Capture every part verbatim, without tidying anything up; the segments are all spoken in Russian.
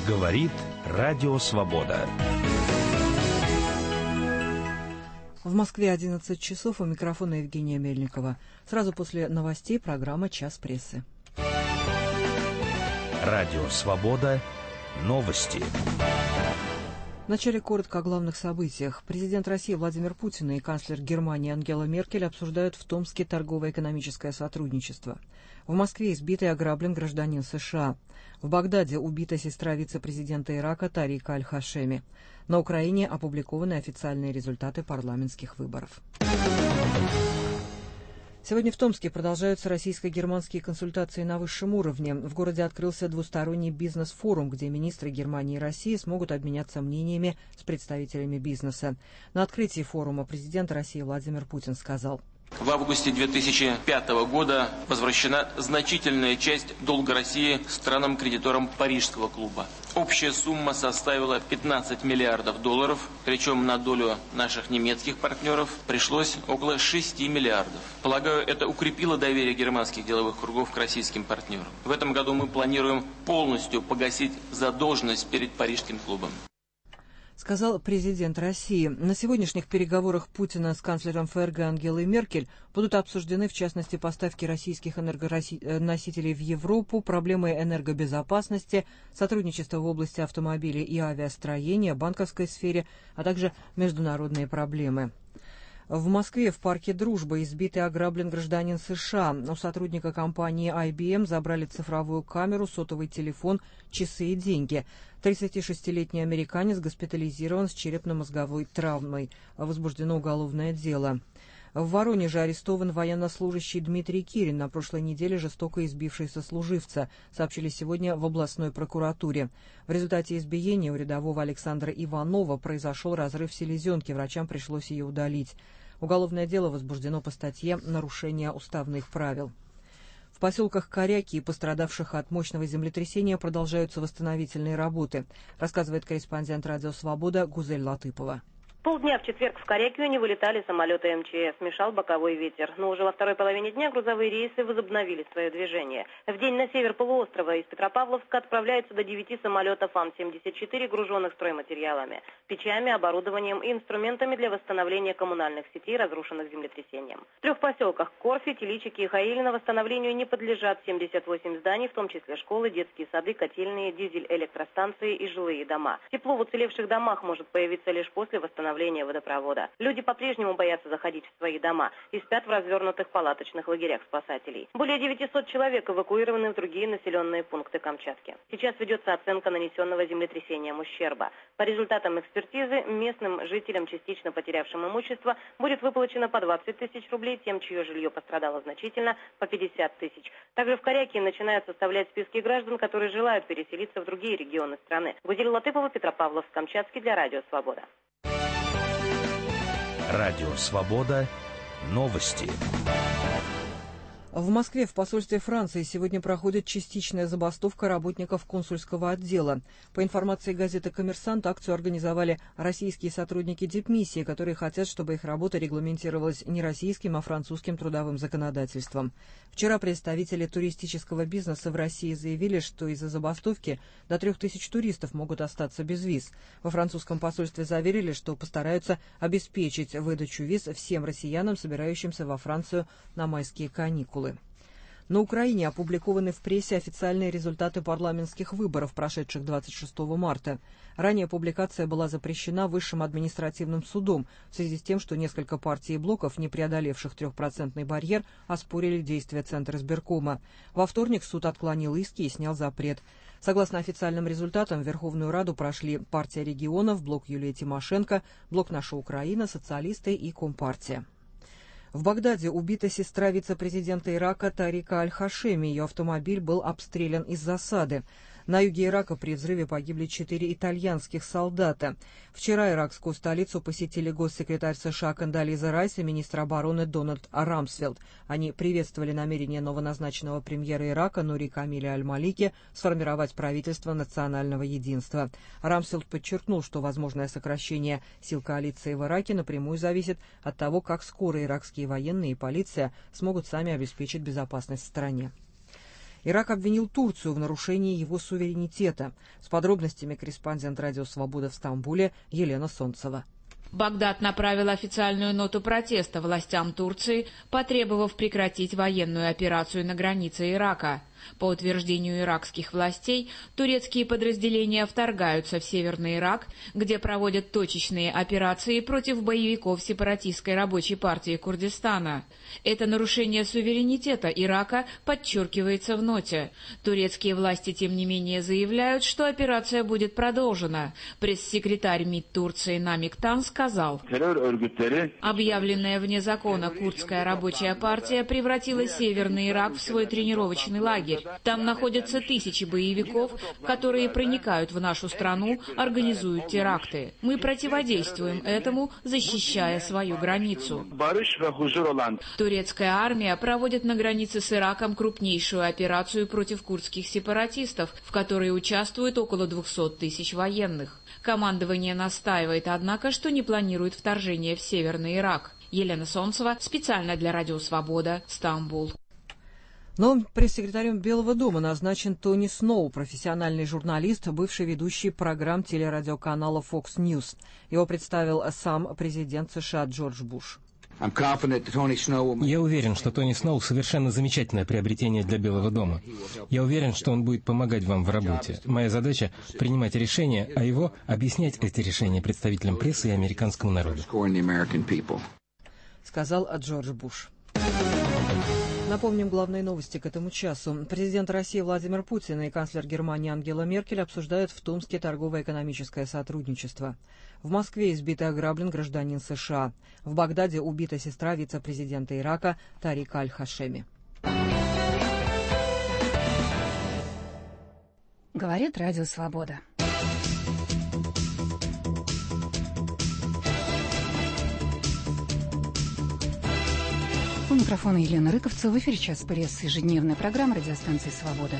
Говорит Радио Свобода. В Москве одиннадцать часов, у микрофона Евгения Мельникова. Сразу после новостей программа «Час прессы». Радио Свобода. Новости. Вначале коротко о главных событиях. Президент России Владимир Путин и канцлер Германии Ангела Меркель обсуждают в Томске торгово-экономическое сотрудничество. В Москве избит и ограблен гражданин США. В Багдаде убита сестра вице-президента Ирака Тарика Аль-Хашеми. На Украине опубликованы официальные результаты парламентских выборов. Сегодня в Томске продолжаются российско-германские консультации на высшем уровне. В городе открылся двусторонний бизнес-форум, где министры Германии и России смогут обменяться мнениями с представителями бизнеса. На открытии форума президент России Владимир Путин сказал: В августе две тысячи пятого года возвращена значительная часть долга России странам-кредиторам Парижского клуба. Общая сумма составила пятнадцать миллиардов долларов, причем на долю наших немецких партнеров пришлось около шести миллиардов. Полагаю, это укрепило доверие германских деловых кругов к российским партнерам. В этом году мы планируем полностью погасить задолженность перед Парижским клубом. Сказал президент России. На сегодняшних переговорах Путина с канцлером ФРГ Ангелой Меркель будут обсуждены, в частности, поставки российских энергоносителей в Европу, проблемы энергобезопасности, сотрудничество в области автомобилей и авиастроения, банковской сфере, а также международные проблемы. В Москве в парке «Дружба» избит и ограблен гражданин США. У сотрудника компании ай би эм забрали цифровую камеру, сотовый телефон, часы и деньги. тридцатишестилетний американец госпитализирован с черепно-мозговой травмой. Возбуждено уголовное дело. В Воронеже арестован военнослужащий Дмитрий Кирин, на прошлой неделе жестоко избивший сослуживца, сообщили сегодня в областной прокуратуре. В результате избиения у рядового Александра Иванова произошел разрыв селезенки, врачам пришлось ее удалить. Уголовное дело возбуждено по статье «Нарушение уставных правил». В поселках Коряки и пострадавших от мощного землетрясения продолжаются восстановительные работы, рассказывает корреспондент «Радио Свобода» Гузель Латыпова. Полдня в четверг в Корякию не вылетали самолеты эм че эс, мешал боковой ветер. Но уже во второй половине дня грузовые рейсы возобновили свое движение. В день на север полуострова из Петропавловска отправляются до девяти самолетов ан семьдесят четыре, груженных стройматериалами, печами, оборудованием и инструментами для восстановления коммунальных сетей, разрушенных землетрясением. В трех поселках Корфи, Теличики и Хаилино восстановлению не подлежат семьдесят восемь зданий, в том числе школы, детские сады, котельные, дизель-электростанции и жилые дома. Тепло в уцелевших домах может появиться лишь после восстановления водопровода. Люди по-прежнему боятся заходить в свои дома и спят в развернутых палаточных лагерях спасателей. Более девятисот человек эвакуированы в другие населенные пункты Камчатки. Сейчас ведется оценка нанесенного землетрясением ущерба. По результатам экспертизы местным жителям, частично потерявшим имущество, будет выплачено по двадцать тысяч рублей, тем, чье жилье пострадало значительно, по пятьдесят тысяч. Также в Коряке начинают составлять списки граждан, которые желают переселиться в другие регионы страны. Гузель Латыпова, Петропавловск-Камчатский, для Радио Свобода. Радио Свобода. Новости. В Москве в посольстве Франции сегодня проходит частичная забастовка работников консульского отдела. По информации газеты «Коммерсант», акцию организовали российские сотрудники дипмиссии, которые хотят, чтобы их работа регламентировалась не российским, а французским трудовым законодательством. Вчера представители туристического бизнеса в России заявили, что из-за забастовки до трех тысяч туристов могут остаться без виз. Во французском посольстве заверили, что постараются обеспечить выдачу виз всем россиянам, собирающимся во Францию на майские каникулы. На Украине опубликованы в прессе официальные результаты парламентских выборов, прошедших двадцать шестого марта. Ранее публикация была запрещена Высшим административным судом в связи с тем, что несколько партий и блоков, не преодолевших трехпроцентный барьер, оспорили действия Центризбиркома. Во вторник суд отклонил иски и снял запрет. Согласно официальным результатам, в Верховную Раду прошли партия регионов, блок Юлии Тимошенко, блок «Наша Украина», социалисты и Компартия. В Багдаде убита сестра вице-президента Ирака Тарика Аль-Хашеми. Ее автомобиль был обстрелян из засады. На юге Ирака при взрыве погибли четыре итальянских солдата. Вчера иракскую столицу посетили госсекретарь США Кондолиза Райс и министр обороны Дональд Рамсфелд. Они приветствовали намерение новоназначенного премьера Ирака Нури Камиля Аль-Малики сформировать правительство национального единства. Рамсфелд подчеркнул, что возможное сокращение сил коалиции в Ираке напрямую зависит от того, как скоро иракские военные и полиция смогут сами обеспечить безопасность в стране. Ирак обвинил Турцию в нарушении его суверенитета. С подробностями корреспондент «Радио Свобода» в Стамбуле Елена Солнцева. Багдад направил официальную ноту протеста властям Турции, потребовав прекратить военную операцию на границе Ирака. По утверждению иракских властей, турецкие подразделения вторгаются в Северный Ирак, где проводят точечные операции против боевиков сепаратистской рабочей партии Курдистана. Это нарушение суверенитета Ирака подчеркивается в ноте. Турецкие власти, тем не менее, заявляют, что операция будет продолжена. Пресс-секретарь МИД Турции Намик Тан сказал: «Объявленная вне закона курдская рабочая партия превратила Северный Ирак в свой тренировочный лагерь. Там находятся тысячи боевиков, которые проникают в нашу страну, организуют теракты. Мы противодействуем этому, защищая свою границу». Турецкая армия проводит на границе с Ираком крупнейшую операцию против курдских сепаратистов, в которой участвует около двухсот тысяч военных. Командование настаивает, однако, что не планирует вторжение в Северный Ирак. Елена Солнцева, специально для «Радио Свобода», Стамбул. Новым пресс-секретарем Белого дома назначен Тони Сноу, профессиональный журналист, бывший ведущий программ телерадиоканала Fox News. Его представил сам президент США Джордж Буш. Я уверен, что Тони Сноу совершенно замечательное приобретение для Белого дома. Я уверен, что он будет помогать вам в работе. Моя задача — принимать решения, а его — объяснять эти решения представителям прессы и американскому народу. Сказал Джордж Буш. Напомним главные новости к этому часу. Президент России Владимир Путин и канцлер Германии Ангела Меркель обсуждают в Томске торгово-экономическое сотрудничество. В Москве избит и ограблен гражданин США. В Багдаде убита сестра вице-президента Ирака Тарика Аль-Хашеми. Говорит Радио Свобода. У микрофона Елена Рыковцева. В эфире «Час пресс», ежедневная программа радиостанции «Свобода».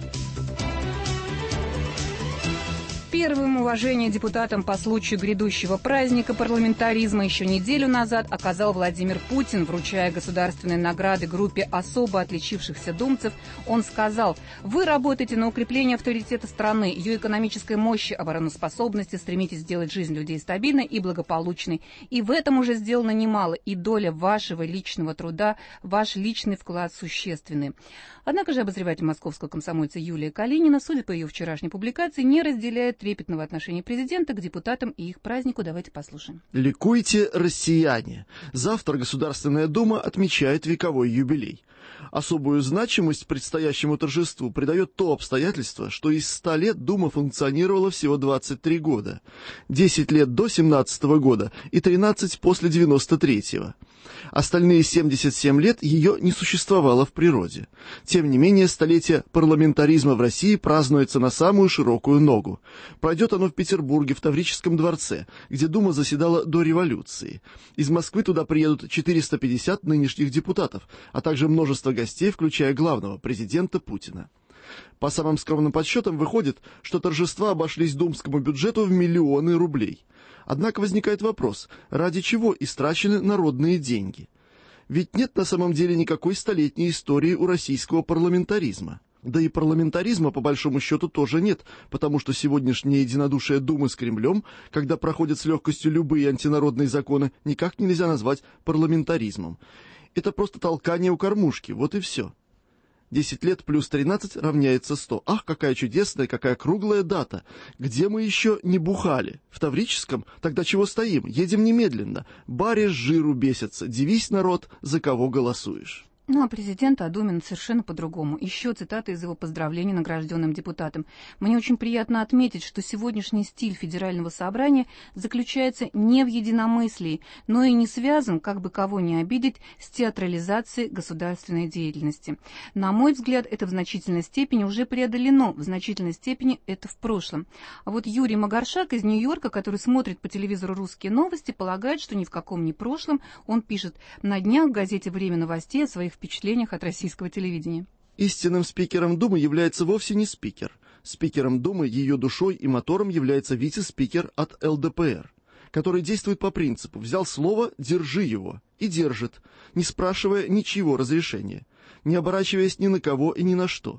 Первым уважение депутатам по случаю грядущего праздника парламентаризма еще неделю назад оказал Владимир Путин, вручая государственные награды группе особо отличившихся думцев. Он сказал: «Вы работаете на укрепление авторитета страны, ее экономической мощи, обороноспособности, стремитесь сделать жизнь людей стабильной и благополучной. И в этом уже сделано немало, и доля вашего личного труда, ваш личный вклад существенный». Однако же обозреватель московского комсомольца Юлия Калинина, судя по ее вчерашней публикации, не разделяет трепетного отношения президента к депутатам и их празднику. Давайте послушаем. Ликуйте, россияне! Завтра Государственная Дума отмечает вековой юбилей. Особую значимость предстоящему торжеству придает то обстоятельство, что из ста лет Дума функционировала всего двадцать три года. десять лет до семнадцатого года и тринадцать после девяносто третьего. Остальные семьдесят семь лет ее не существовало в природе. Тем не менее, столетие парламентаризма в России празднуется на самую широкую ногу. Пройдет оно в Петербурге, в Таврическом дворце, где Дума заседала до революции. Из Москвы туда приедут четыреста пятьдесят нынешних депутатов, а также множество гостей, включая главного, президента Путина. По самым скромным подсчетам выходит, что торжества обошлись думскому бюджету в миллионы рублей. Однако возникает вопрос, ради чего истрачены народные деньги? Ведь нет на самом деле никакой столетней истории у российского парламентаризма. Да и парламентаризма, по большому счету, тоже нет, потому что сегодняшнее единодушие Думы с Кремлем, когда проходят с легкостью любые антинародные законы, никак нельзя назвать парламентаризмом. Это просто толкание у кормушки, вот и все. десять лет плюс тринадцать равняется сто. Ах, какая чудесная, какая круглая дата. Где мы еще не бухали? В Таврическом? Тогда чего стоим? Едем немедленно. Баре с жиру бесятся. Дивись, народ, за кого голосуешь. Ну, а президент о Думе совершенно по-другому. Еще цитата из его поздравлений награжденным депутатам. «Мне очень приятно отметить, что сегодняшний стиль федерального собрания заключается не в единомыслии, но и не связан, как бы кого не обидеть, с театрализацией государственной деятельности. На мой взгляд, это в значительной степени уже преодолено, в значительной степени это в прошлом». А вот Юрий Магаршак из Нью-Йорка, который смотрит по телевизору «Русские новости», полагает, что ни в каком не прошлом. Он пишет на днях в газете «Время новостей» о своих впечатлениях от российского телевидения. Истинным спикером Думы является вовсе не спикер. Спикером Думы, ее душой и мотором является вице-спикер от эл дэ пэ эр, который действует по принципу «взял слово, держи его» и держит, не спрашивая ничьего разрешения, не оборачиваясь ни на кого и ни на что.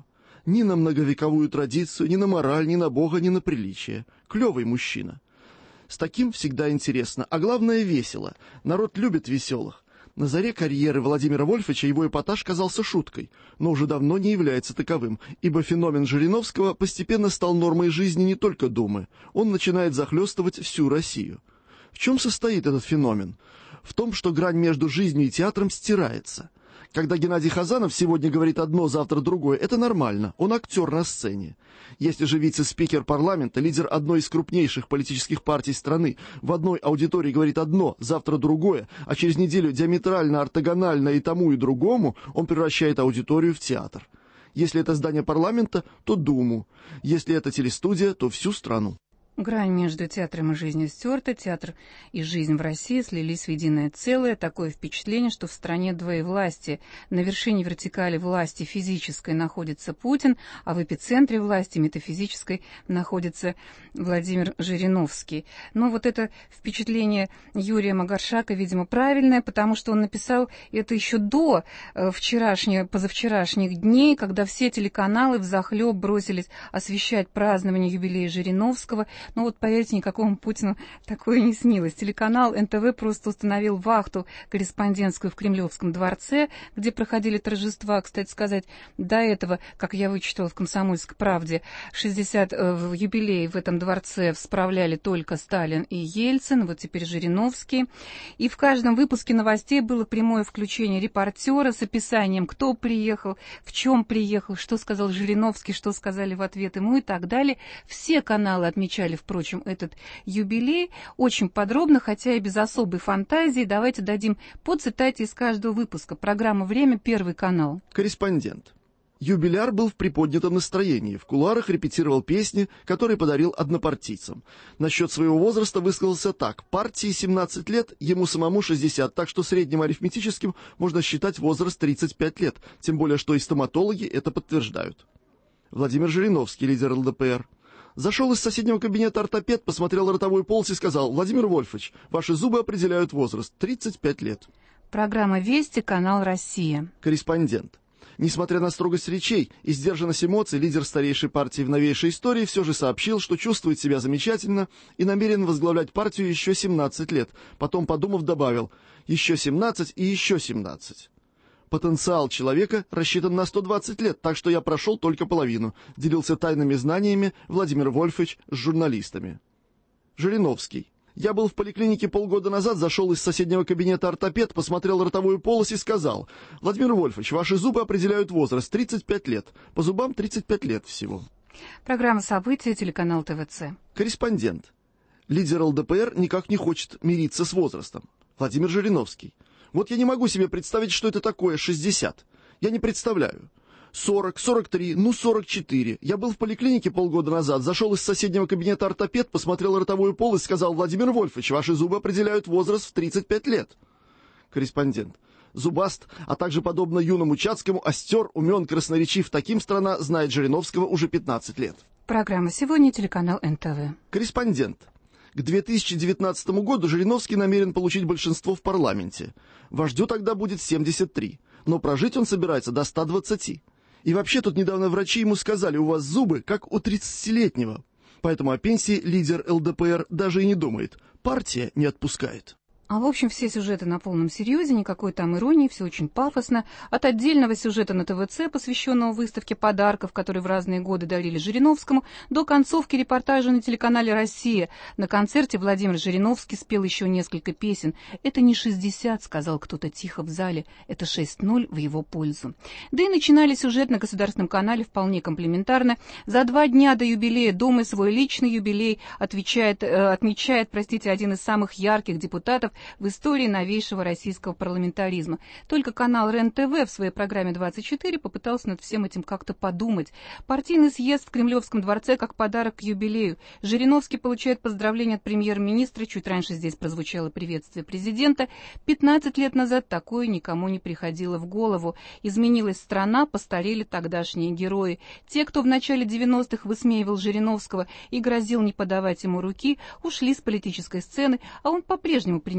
Ни на многовековую традицию, ни на мораль, ни на Бога, ни на приличие. Клевый мужчина. С таким всегда интересно, а главное весело. Народ любит веселых. На заре карьеры Владимира Вольфовича его эпатаж казался шуткой, но уже давно не является таковым, ибо феномен Жириновского постепенно стал нормой жизни не только Думы, он начинает захлестывать всю Россию. В чем состоит этот феномен? В том, что грань между жизнью и театром стирается. Когда Геннадий Хазанов сегодня говорит одно, завтра другое, это нормально, он актер на сцене. Если же вице-спикер парламента, лидер одной из крупнейших политических партий страны, в одной аудитории говорит одно, завтра другое, а через неделю диаметрально, ортогонально и тому и другому, он превращает аудиторию в театр. Если это здание парламента, то Думу. Если это телестудия, то всю страну. Грань между театром и жизнью стерта, театр и жизнь в России слились в единое целое. Такое впечатление, что в стране двоевластие. На вершине вертикали власти физической находится Путин, а в эпицентре власти метафизической находится Владимир Жириновский. Но вот это впечатление Юрия Магаршака, видимо, правильное, потому что он написал это еще до вчерашних, позавчерашних дней, когда все телеканалы взахлеб бросились освещать празднование юбилея Жириновского. Ну вот, поверьте, никакому Путину такое не снилось. Телеканал эн тэ вэ просто установил вахту корреспондентскую в Кремлевском дворце, где проходили торжества. Кстати сказать, до этого, как я вычитала в «Комсомольской правде», шестьдесят э, юбилей в этом дворце справляли только Сталин и Ельцин, вот теперь Жириновский. И в каждом выпуске новостей было прямое включение репортера с описанием, кто приехал, в чем приехал, что сказал Жириновский, что сказали в ответ ему и так далее. Все каналы отмечали, впрочем, этот юбилей очень подробно, хотя и без особой фантазии. Давайте дадим по цитате из каждого выпуска. Программа «Время», Первый канал. Корреспондент. Юбиляр был в приподнятом настроении, в кулуарах репетировал песни, которые подарил однопартийцам. Насчет своего возраста высказался так: партии семнадцать лет, ему самому шестьдесят, так что средним арифметическим можно считать возраст тридцать пять лет, тем более что и стоматологи это подтверждают. Владимир Жириновский, лидер эл дэ пэ эр. Зашел из соседнего кабинета ортопед, посмотрел ротовой полость и сказал: Владимир Вольфович, ваши зубы определяют возраст, тридцать пять лет. Программа «Вести», канал «Россия». Корреспондент. Несмотря на строгость речей и сдержанность эмоций, лидер старейшей партии в новейшей истории все же сообщил, что чувствует себя замечательно и намерен возглавлять партию еще семнадцать лет. Потом, подумав, добавил: еще семнадцать и еще семнадцать. Потенциал человека рассчитан на сто двадцать лет, так что я прошел только половину, делился тайными знаниями Владимир Вольфович с журналистами. Жириновский. Я был в поликлинике полгода назад, зашел из соседнего кабинета ортопед, посмотрел ротовую полость и сказал: Владимир Вольфович, ваши зубы определяют возраст, тридцать пять лет. По зубам тридцать пять лет всего. Программа «События», телеканал тэ вэ цэ. Корреспондент. Лидер эл дэ пэ эр никак не хочет мириться с возрастом. Владимир Жириновский. Вот я не могу себе представить, что это такое шестьдесят. Я не представляю. сорок, сорок три, ну сорок четыре. Я был в поликлинике полгода назад, зашел из соседнего кабинета ортопед, посмотрел ротовую полость и сказал: Владимир Вольфович, ваши зубы определяют возраст в тридцать пять лет. Корреспондент. Зубаст, а также, подобно юному Чацкому, остер, умен, красноречив. Таким страна знает Жириновского уже пятнадцать лет. Программа «Сегодня», телеканал эн тэ вэ. Корреспондент. К две тысячи девятнадцатому году Жириновский намерен получить большинство в парламенте. Вождю тогда будет семьдесят три, но прожить он собирается до ста двадцати. И вообще тут недавно врачи ему сказали: у вас зубы как у тридцатилетнего. Поэтому о пенсии лидер эл дэ пэ эр даже и не думает. Партия не отпускает. А в общем, все сюжеты на полном серьезе, никакой там иронии, все очень пафосно. От отдельного сюжета на тэ вэ цэ, посвященного выставке подарков, которые в разные годы дарили Жириновскому, до концовки репортажа на телеканале «Россия». На концерте Владимир Жириновский спел еще несколько песен. «Это не шестьдесят», — сказал кто-то тихо в зале, «это шесть ноль в его пользу». Да и начинали сюжет на государственном канале вполне комплементарно. За два дня до юбилея Думы свой личный юбилей отвечает, э, отмечает, простите, один из самых ярких депутатов в истории новейшего российского парламентаризма. Только канал эр эн тэ вэ в своей программе двадцать четыре попытался над всем этим как-то подумать. Партийный съезд в Кремлевском дворце как подарок к юбилею. Жириновский получает поздравления от премьер-министра. Чуть раньше здесь прозвучало приветствие президента. пятнадцать лет назад такое никому не приходило в голову. Изменилась страна, постарели тогдашние герои. Те, кто в начале девяностых высмеивал Жириновского и грозил не подавать ему руки, ушли с политической сцены, а он по-прежнему принимает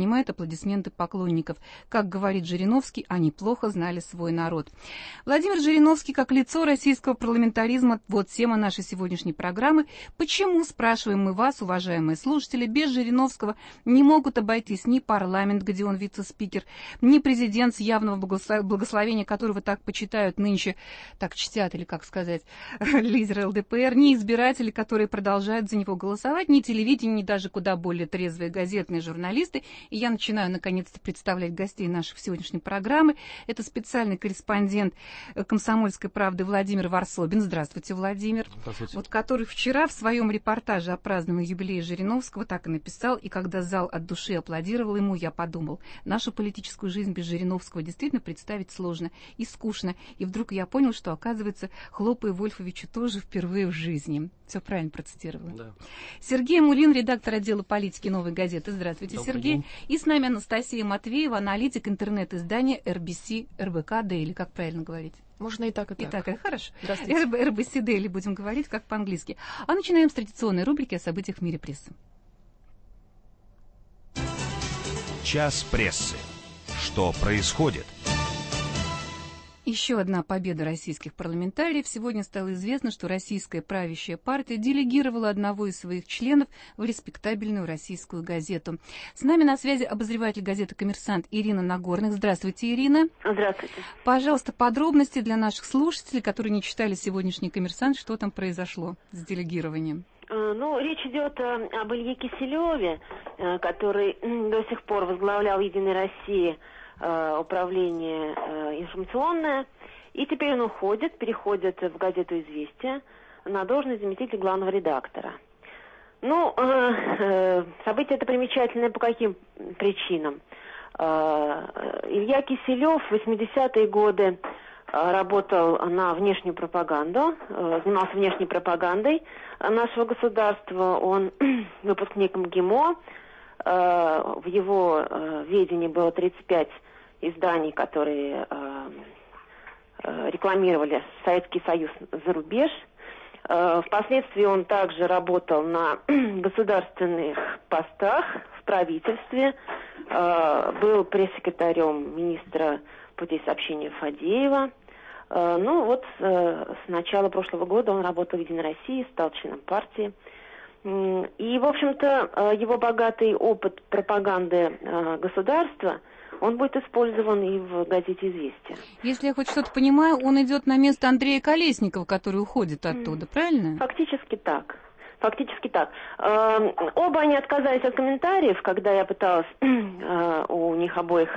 занимает аплодисменты поклонников. Как говорит Жириновский, они плохо знали свой народ. Владимир Жириновский, как лицо российского парламентаризма, вот тема нашей сегодняшней программы. Почему, спрашиваем мы вас, уважаемые слушатели, без Жириновского не могут обойтись ни парламент, где он вице-спикер, ни президент с явного благословения, которого так почитают нынче, так чтят или как сказать, лидеры ЛДПР, ни избиратели, которые продолжают за него голосовать, ни телевидение, ни даже куда более трезвые газетные журналисты. И я начинаю наконец-то представлять гостей нашей сегодняшней программы. Это специальный корреспондент «Комсомольской правды» Владимир Варсобин. Здравствуйте, Владимир. Здравствуйте. Вот который вчера в своем репортаже о праздновании юбилея Жириновского так и написал, и когда зал от души аплодировал ему, я подумал, нашу политическую жизнь без Жириновского действительно представить сложно и скучно. И вдруг я понял, что, оказывается, Хлопаю Вольфовичу тоже впервые в жизни. Все правильно процитировала. Да. Сергей Мулин, редактор отдела политики «Новой газеты». Здравствуйте, Добрый Сергей. день. И с нами Анастасия Матвеева, аналитик интернет-издания эр би си эр бэ ка Daily. Как правильно говорить? Можно и так, и так. И так, и хорошо. Здравствуйте. эр би си Daily будем говорить, как по-английски. А начинаем с традиционной рубрики о событиях в мире прессы. Час прессы. Что происходит? Еще одна победа российских парламентариев. Сегодня стало известно, что российская правящая партия делегировала одного из своих членов в респектабельную российскую газету. С нами на связи обозреватель газеты «Коммерсант» Ирина Нагорных. Здравствуйте, Ирина. Здравствуйте. Пожалуйста, подробности для наших слушателей, которые не читали сегодняшний «Коммерсант», что там произошло с делегированием. Ну, речь идет об Илье Киселеве, который до сих пор возглавлял «Единой России» управление информационное, и теперь он уходит, переходит в газету «Известия» на должность заместителя главного редактора. Ну, событие это примечательное по каким причинам? Илья Киселев в восьмидесятые годы работал на внешнюю пропаганду, занимался внешней пропагандой нашего государства, он выпускник МГИМО. В его ведении было тридцать пять изданий, которые рекламировали Советский Союз за рубеж. Впоследствии он также работал на государственных постах в правительстве, был пресс-секретарем министра путей сообщения Фадеева. Ну вот с начала прошлого года он работал в «Единой России», стал членом партии. И, в общем-то, его богатый опыт пропаганды государства, он будет использован и в газете «Известия». Если я хоть что-то понимаю, он идет на место Андрея Колесникова, который уходит оттуда, правильно? Фактически так. Фактически так. Оба они отказались от комментариев, когда я пыталась у них обоих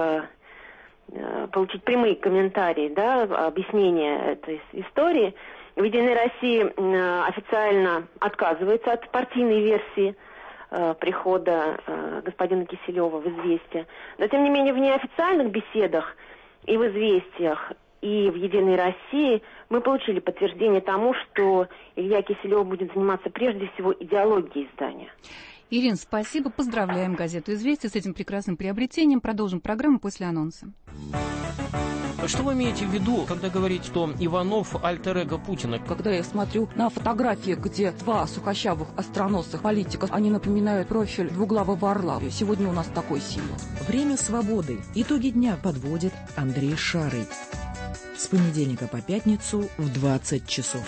получить прямые комментарии, да, объяснение этой истории. В «Единой России» официально отказывается от партийной версии э, прихода э, господина Киселева в «Известия». Но, тем не менее, в неофициальных беседах и в «Известиях», и в «Единой России» мы получили подтверждение тому, что Илья Киселев будет заниматься прежде всего идеологией издания. Ирина, спасибо. Поздравляем газету «Известия» с этим прекрасным приобретением. Продолжим программу после анонса. Что вы имеете в виду, когда говорите, что Иванов альтер-эго Путина? Когда я смотрю на фотографии, где два сухощавых остроносых политика, они напоминают профиль двуглавого орла. Сегодня у нас такой символ. Время свободы. Итоги дня подводит Андрей Шарый. С понедельника по пятницу в двадцать часов.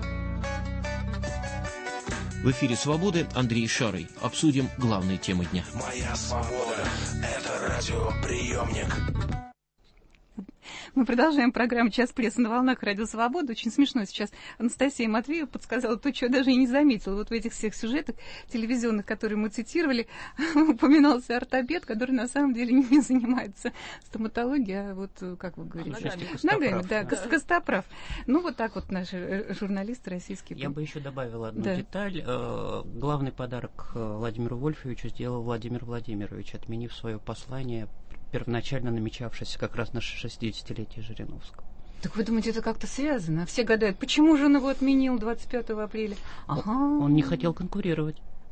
В эфире «Свободы» Андрей Шарый. Обсудим главные темы дня. Моя свобода – это радиоприемник. Мы продолжаем программу «Час прессы» на волнах «Радио Свобода». Очень смешно сейчас Анастасия Матвеева подсказала то, чего я даже и не заметила. Вот в этих всех сюжетах телевизионных, которые мы цитировали, упоминался ортопед, который на самом деле не занимается стоматологией, а вот, как вы говорите, ногами, да, костоправ. Ну, вот так вот наши журналисты российские. Я бы еще добавила одну да. деталь. Главный подарок Владимиру Вольфовичу сделал Владимир Владимирович, отменив свое послание, первоначально намечавшийся как раз на шестидесятилетие Жириновского. Так вы думаете, это как-то связано? Все гадают, почему же он его отменил двадцать пятого апреля? Ага. Он не хотел конкурировать.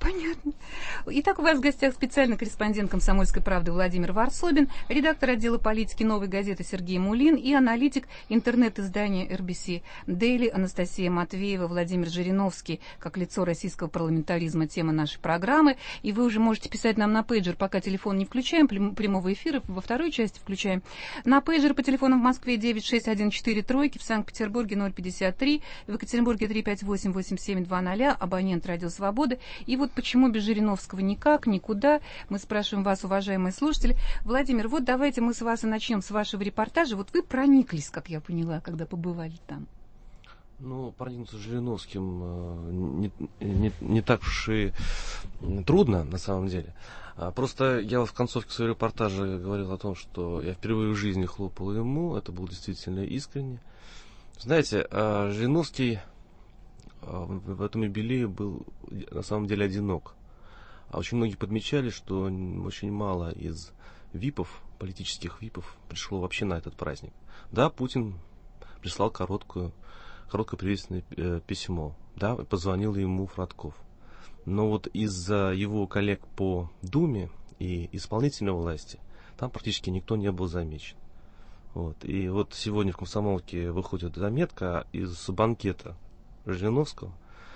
Понятно. Итак, у вас в гостях специальный корреспондент «Комсомольской правды» Владимир Варсобин, редактор отдела политики «Новой газеты» Сергей Мулин и аналитик интернет-издания эр би си Daily Анастасия Матвеева, Владимир Жириновский, как лицо российского парламентаризма, тема нашей программы. И вы уже можете писать нам на пейджер, пока телефон не включаем, прямого эфира во второй части включаем. На пейджер по телефону в Москве девять шесть один четыре тройки, в Санкт-Петербурге ноль пятьдесят три, в Екатеринбурге три пять восемь восемь семь два ноль, абонент «Радио Свобода». И вот почему без Жириновского никак, никуда? Мы спрашиваем вас, уважаемые слушатели. Владимир, вот давайте мы с вас и начнем с вашего репортажа. Вот вы прониклись, как я поняла, когда побывали там. Ну, проникнуться Жириновским не, не, не так уж и трудно, на самом деле. Просто я в концовке своего репортажа говорил о том, что я впервые в жизни хлопал ему. Это было действительно искренне. Знаете, Жириновский в этом юбилее был на самом деле одинок. А очень многие подмечали, что очень мало из випов, политических випов, пришло вообще на этот праздник. Да, Путин прислал короткую, короткое приветственное письмо. Да, позвонил ему Фродков. Но вот из-за его коллег по Думе и исполнительной власти там практически никто не был замечен. Вот. И вот сегодня в «Комсомолке» выходит заметка из банкета Жириновского.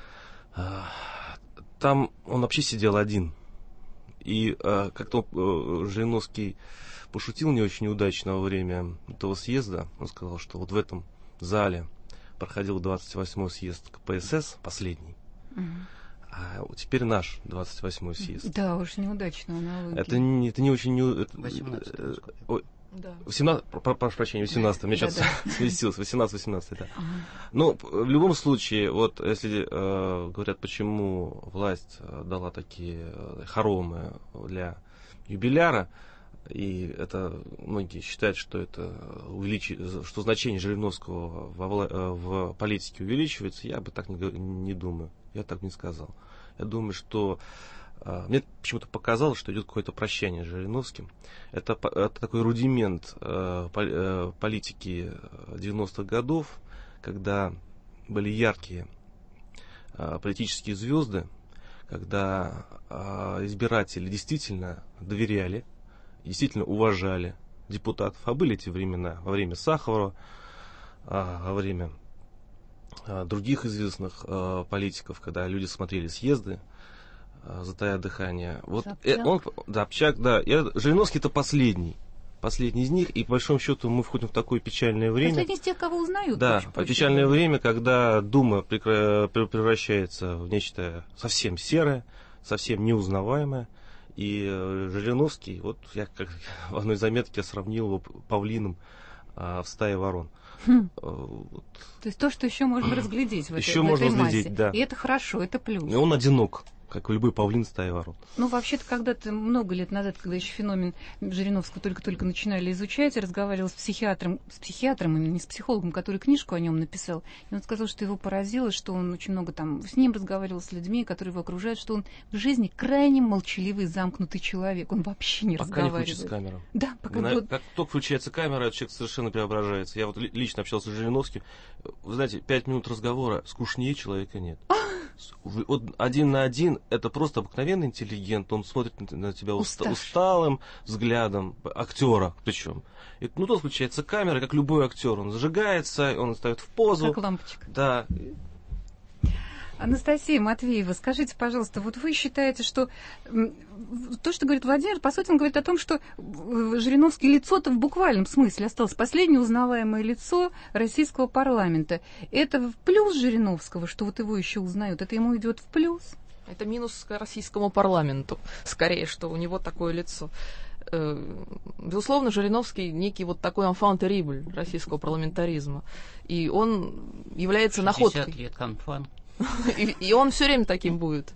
Там он вообще сидел один. И а, как-то а, Жириновский пошутил не очень удачно во время этого съезда. Он сказал, что вот в этом зале проходил двадцать восьмой съезд ка пэ эс эс, последний. Угу. А теперь наш двадцать восьмой съезд. Да, уж неудачно аналогия. Это не, это не очень... Не, восемнадцатый. Да. восемнадцать, прошу прощения, восемнадцатый, мне сейчас сместилось, восемнадцать-восемнадцать, да. Ага. Ну, в любом случае, вот если э, говорят, почему власть дала такие хоромы для юбиляра, и это многие считают, что это увеличивает, что значение Жириновского в, в политике увеличивается, я бы так не, не думаю, я так не сказал. Я думаю, что мне почему-то показалось, что идет какое-то прощание с Жириновским. Это, это такой рудимент э, политики девяностых годов, когда были яркие э, политические звезды, когда э, избиратели действительно доверяли, действительно уважали депутатов. А были эти времена во время Сахарова, э, во время э, других известных э, политиков, когда люди смотрели съезды, затая дыхание. Вот э, он, да, Собчак, да. Я, Жириновский это последний. Последний из них. И по большому счету мы входим в такое печальное время. Последний из тех, кого узнают. Да, печальное говоря. время, когда Дума превращается в нечто совсем серое, совсем неузнаваемое. И Жириновский, вот я как в одной заметке сравнил его павлином а, в стае ворон. Хм. Вот. То есть то, что еще можно разглядеть в этой, еще в можно этой разглядеть, массе. Да. И это хорошо, это плюс. И он одинок, как любой павлин в стае ворон. Ну, вообще-то, когда-то, много лет назад, когда еще феномен Жириновского только-только начинали изучать, я разговаривала с психиатром, с психиатром, именно не с психологом, который книжку о нем написал. И он сказал, что его поразило, что он очень много там с ним разговаривал, с людьми, которые его окружают, что он в жизни крайне молчаливый, замкнутый человек. Он вообще не пока разговаривает. Пока не включится камера. Да, пока На, вот... Как только включается камера, этот человек совершенно преображается. Я вот лично общался с Жириновским. Вы знаете, пять минут разговора, скучнее человека нет. Вот один на один это просто обыкновенный интеллигент, он смотрит на тебя уста- усталым взглядом актера, причем. И, ну, тут включается камера, как любой актер, он зажигается, он ставит в позу. Как лампочка. Да. Анастасия Матвеева, скажите, пожалуйста, вот вы считаете, что то, что говорит Владимир, по сути, он говорит о том, что Жириновский лицо-то в буквальном смысле осталось последнее узнаваемое лицо российского парламента. Это в плюс Жириновского, что вот его еще узнают, это ему идет в плюс? Это минус российскому парламенту, скорее, что у него такое лицо. Безусловно, Жириновский некий вот такой enfant terrible российского парламентаризма. И он является находкой. шестьдесят лет конфан. И, и он все время таким будет.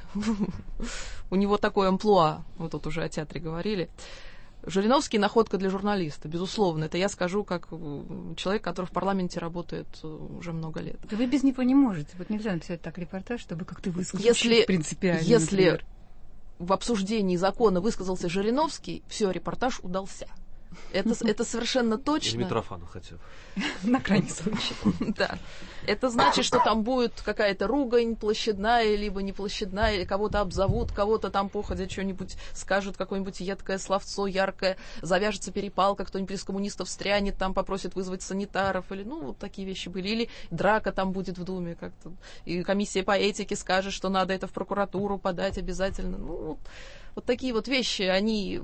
У него такой амплуа. Мы тут уже о театре говорили. Жириновский находка для журналиста, безусловно. Это я скажу как человек, который в парламенте работает уже много лет. Да вы без него не можете. Вот нельзя написать так репортаж, чтобы как-то высказать если, принципиально. Если например. В обсуждении закона высказался Жириновский, все, репортаж удался. Это, это совершенно точно. Или Митрофанов хотя бы. На крайний случай. Да. Это значит, что там будет какая-то ругань площадная, либо не площадная, или кого-то обзовут, кого-то там походя что-нибудь скажут, какое-нибудь едкое словцо яркое, завяжется перепалка, кто-нибудь из коммунистов встрянет, там попросит вызвать санитаров, или, ну, вот такие вещи были. Или драка там будет в Думе как-то. И комиссия по этике скажет, что надо это в прокуратуру подать обязательно. Ну, вот такие вот вещи, они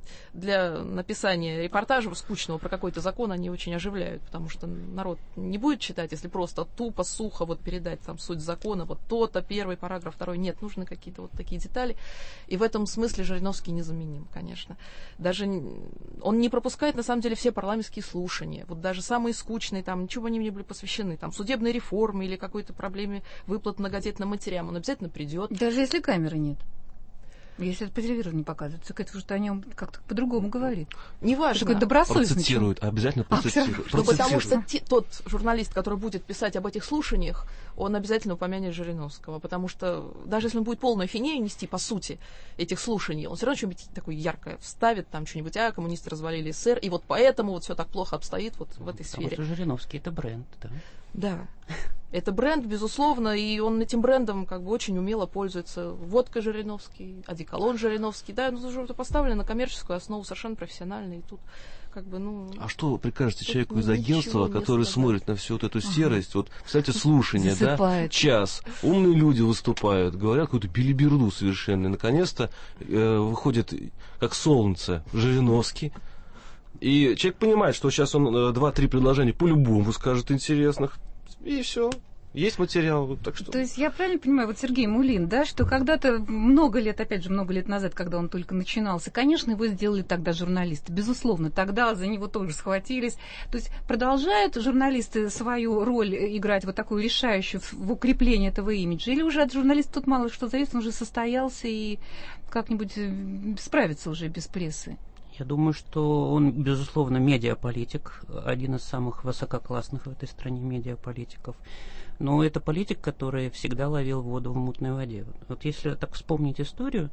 для написания репортажа скучного про какой-то закон, они очень оживляют, потому что народ не будет читать, если просто тупо, сухо вот передать там суть закона, вот то-то, первый параграф, второй. Нет, нужны какие-то вот такие детали. И в этом смысле Жириновский незаменим, конечно. Даже он не пропускает, на самом деле, все парламентские слушания. Вот даже самые скучные, там, ничего они не были посвящены, там, судебной реформе или какой-то проблеме выплат многодетным матерям. Он обязательно придет. Даже если камеры нет. Если это по телевизору не показывается, так это что о нем как-то по-другому говорит. Неважно. Такой добросовестный. Процитируют, обязательно процитируют. А, ну, потому что те, тот журналист, который будет писать об этих слушаниях, он обязательно упомянет Жириновского, потому что даже если он будет полную финею нести по сути этих слушаний, он все равно что-нибудь такое яркое вставит, там что-нибудь, а, коммунисты развалили СССР, и вот поэтому вот все так плохо обстоит вот в этой сфере. Потому что Жириновский — это бренд, да? Да. Это бренд, безусловно, и он этим брендом как бы очень умело пользуется. Водка Жириновский, одеколон Жириновский, да, ну это поставлено на коммерческую основу, совершенно профессионально, и тут как бы, ну... А что вы прикажете человеку из агентства, который смотрит на всю вот эту серость? Ага. Вот, кстати, слушание, да, час, умные люди выступают, говорят какую-то билиберду совершенно, и наконец-то э, выходит как солнце Жириновский. И человек понимает, что сейчас он э, два-три предложения по-любому скажет интересных, и все. Есть материал, так что... То есть я правильно понимаю, вот Сергей Мулин, да, что когда-то много лет, опять же, много лет назад, когда он только начинался, конечно, его сделали тогда журналисты, безусловно, тогда за него тоже схватились. То есть продолжают журналисты свою роль играть, вот такую решающую в укреплении этого имиджа, или уже от журналиста тут мало что зависит, он уже состоялся и как-нибудь справится уже без прессы? Я думаю, что он, безусловно, медиаполитик, один из самых высококлассных в этой стране медиаполитиков. Но это политик, который всегда ловил воду в мутной воде. Вот если так вспомнить историю,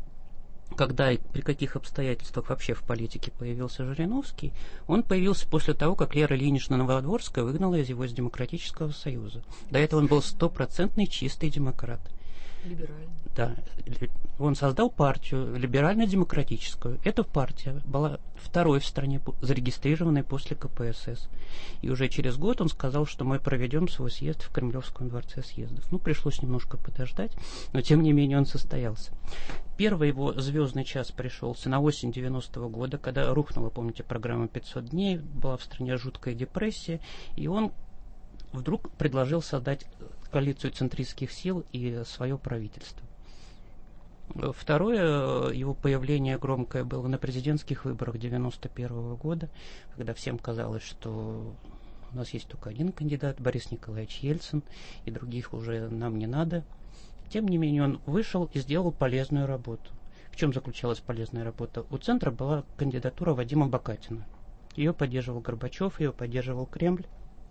когда и при каких обстоятельствах вообще в политике появился Жириновский, он появился после того, как Лера Ильинична Новодворская выгнала его из Демократического союза. До этого он был стопроцентный чистый демократ. Либеральный. Да. Он создал партию либерально-демократическую. Эта партия была второй в стране, зарегистрированной после ка пэ эс эс. И уже через год он сказал, что мы проведем свой съезд в Кремлевском дворце съездов. Ну, пришлось немножко подождать, но тем не менее он состоялся. Первый его звездный час пришелся на осень девяностого года, когда рухнула, помните, программа пятьсот дней, была в стране жуткая депрессия, и он вдруг предложил создать коалицию центристских сил и свое правительство. Второе его появление громкое было на президентских выборах девяносто первого года, когда всем казалось, что у нас есть только один кандидат, Борис Николаевич Ельцин, и других уже нам не надо. Тем не менее, он вышел и сделал полезную работу. В чем заключалась полезная работа? У центра была кандидатура Вадима Бакатина. Ее поддерживал Горбачев, ее поддерживал Кремль.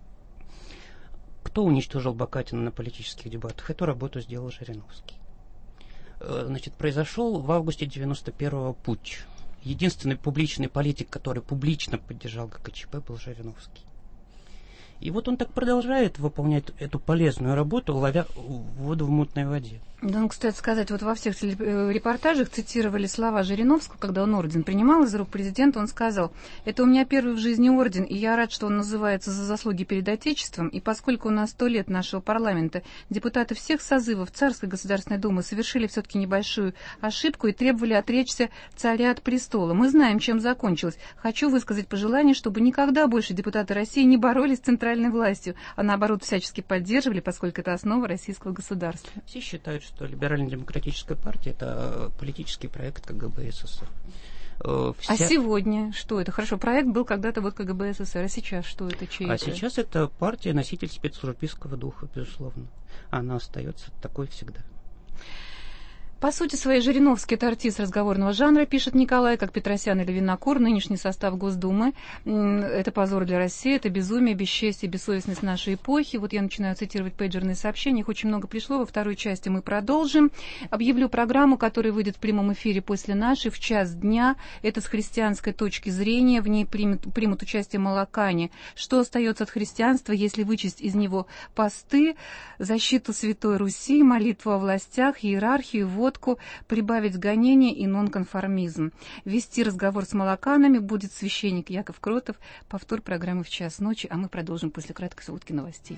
Кто уничтожил Бакатина на политических дебатах? Эту работу сделал Жириновский. Значит, произошел в августе девяносто первого путч. Единственный публичный политик, который публично поддержал гэ ка че пэ, был Жириновский. И вот он так продолжает выполнять эту полезную работу, ловя воду в мутной воде. Да, ну, кстати сказать, вот во всех репортажах цитировали слова Жириновского, когда он орден принимал из рук президента, он сказал: «Это у меня первый в жизни орден, и я рад, что он называется за заслуги перед Отечеством, и поскольку у нас сто лет нашего парламента, депутаты всех созывов Царской Государственной Думы совершили все-таки небольшую ошибку и требовали отречься царя от престола. Мы знаем, чем закончилось. Хочу высказать пожелание, чтобы никогда больше депутаты России не боролись с центральной властью, а наоборот всячески поддерживали, поскольку это основа российского государства». Все считают, что Либерально-демократическая партия — это политический проект ка гэ бэ эс эс эр. Вся... А сегодня что это? Хорошо, проект был когда-то вот ка гэ бэ эс эс эр, а сейчас что это, чей А это? сейчас это партия, носитель спецслужбистского духа, безусловно. Она остается такой всегда. По сути своей, Жириновский – это артист разговорного жанра, пишет Николай, как Петросян или Винокур. Нынешний состав Госдумы – это позор для России, это безумие, бесчестие, бессовестность нашей эпохи. Вот я начинаю цитировать пейджерные сообщения, их очень много пришло. Во второй части мы продолжим. Объявлю программу, которая выйдет в прямом эфире после нашей в час дня. Это с христианской точки зрения. В ней примут, примут участие молокане. Что остается от христианства, если вычесть из него посты, защиту Святой Руси, молитву о властях, иерархию, водку, прибавить гонение и нонконформизм. Вести разговор с молоканами будет священник Яков Кротов. Повтор программы в час ночи, а мы продолжим после краткой сводки новостей.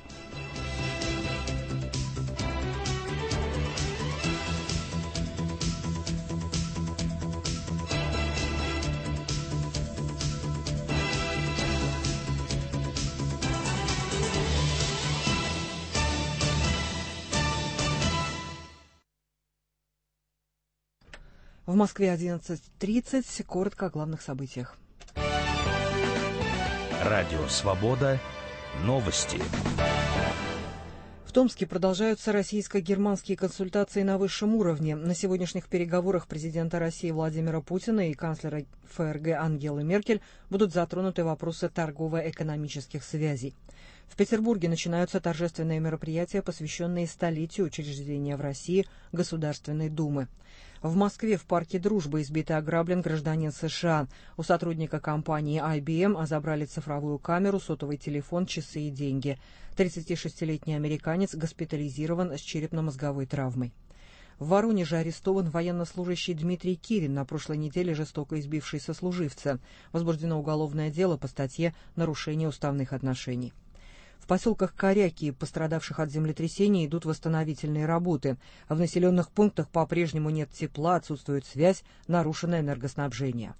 В Москве одиннадцать тридцать. Коротко о главных событиях. Радио «Свобода». Новости. В Томске продолжаются российско-германские консультации на высшем уровне. На сегодняшних переговорах президента России Владимира Путина и канцлера ФРГ Ангелы Меркель будут затронуты вопросы торгово-экономических связей. В Петербурге начинаются торжественные мероприятия, посвященные столетию учреждения в России Государственной Думы. В Москве в парке Дружбы избит и ограблен гражданин США. У сотрудника компании ай би эм забрали цифровую камеру, сотовый телефон, часы и деньги. тридцатишестилетний американец госпитализирован с черепно-мозговой травмой. В Воронеже арестован военнослужащий Дмитрий Кирин, на прошлой неделе жестоко избивший сослуживца. Возбуждено уголовное дело по статье «Нарушение уставных отношений». В поселках Коряки, пострадавших от землетрясения, идут восстановительные работы. В населенных пунктах по-прежнему нет тепла, отсутствует связь, нарушено энергоснабжение.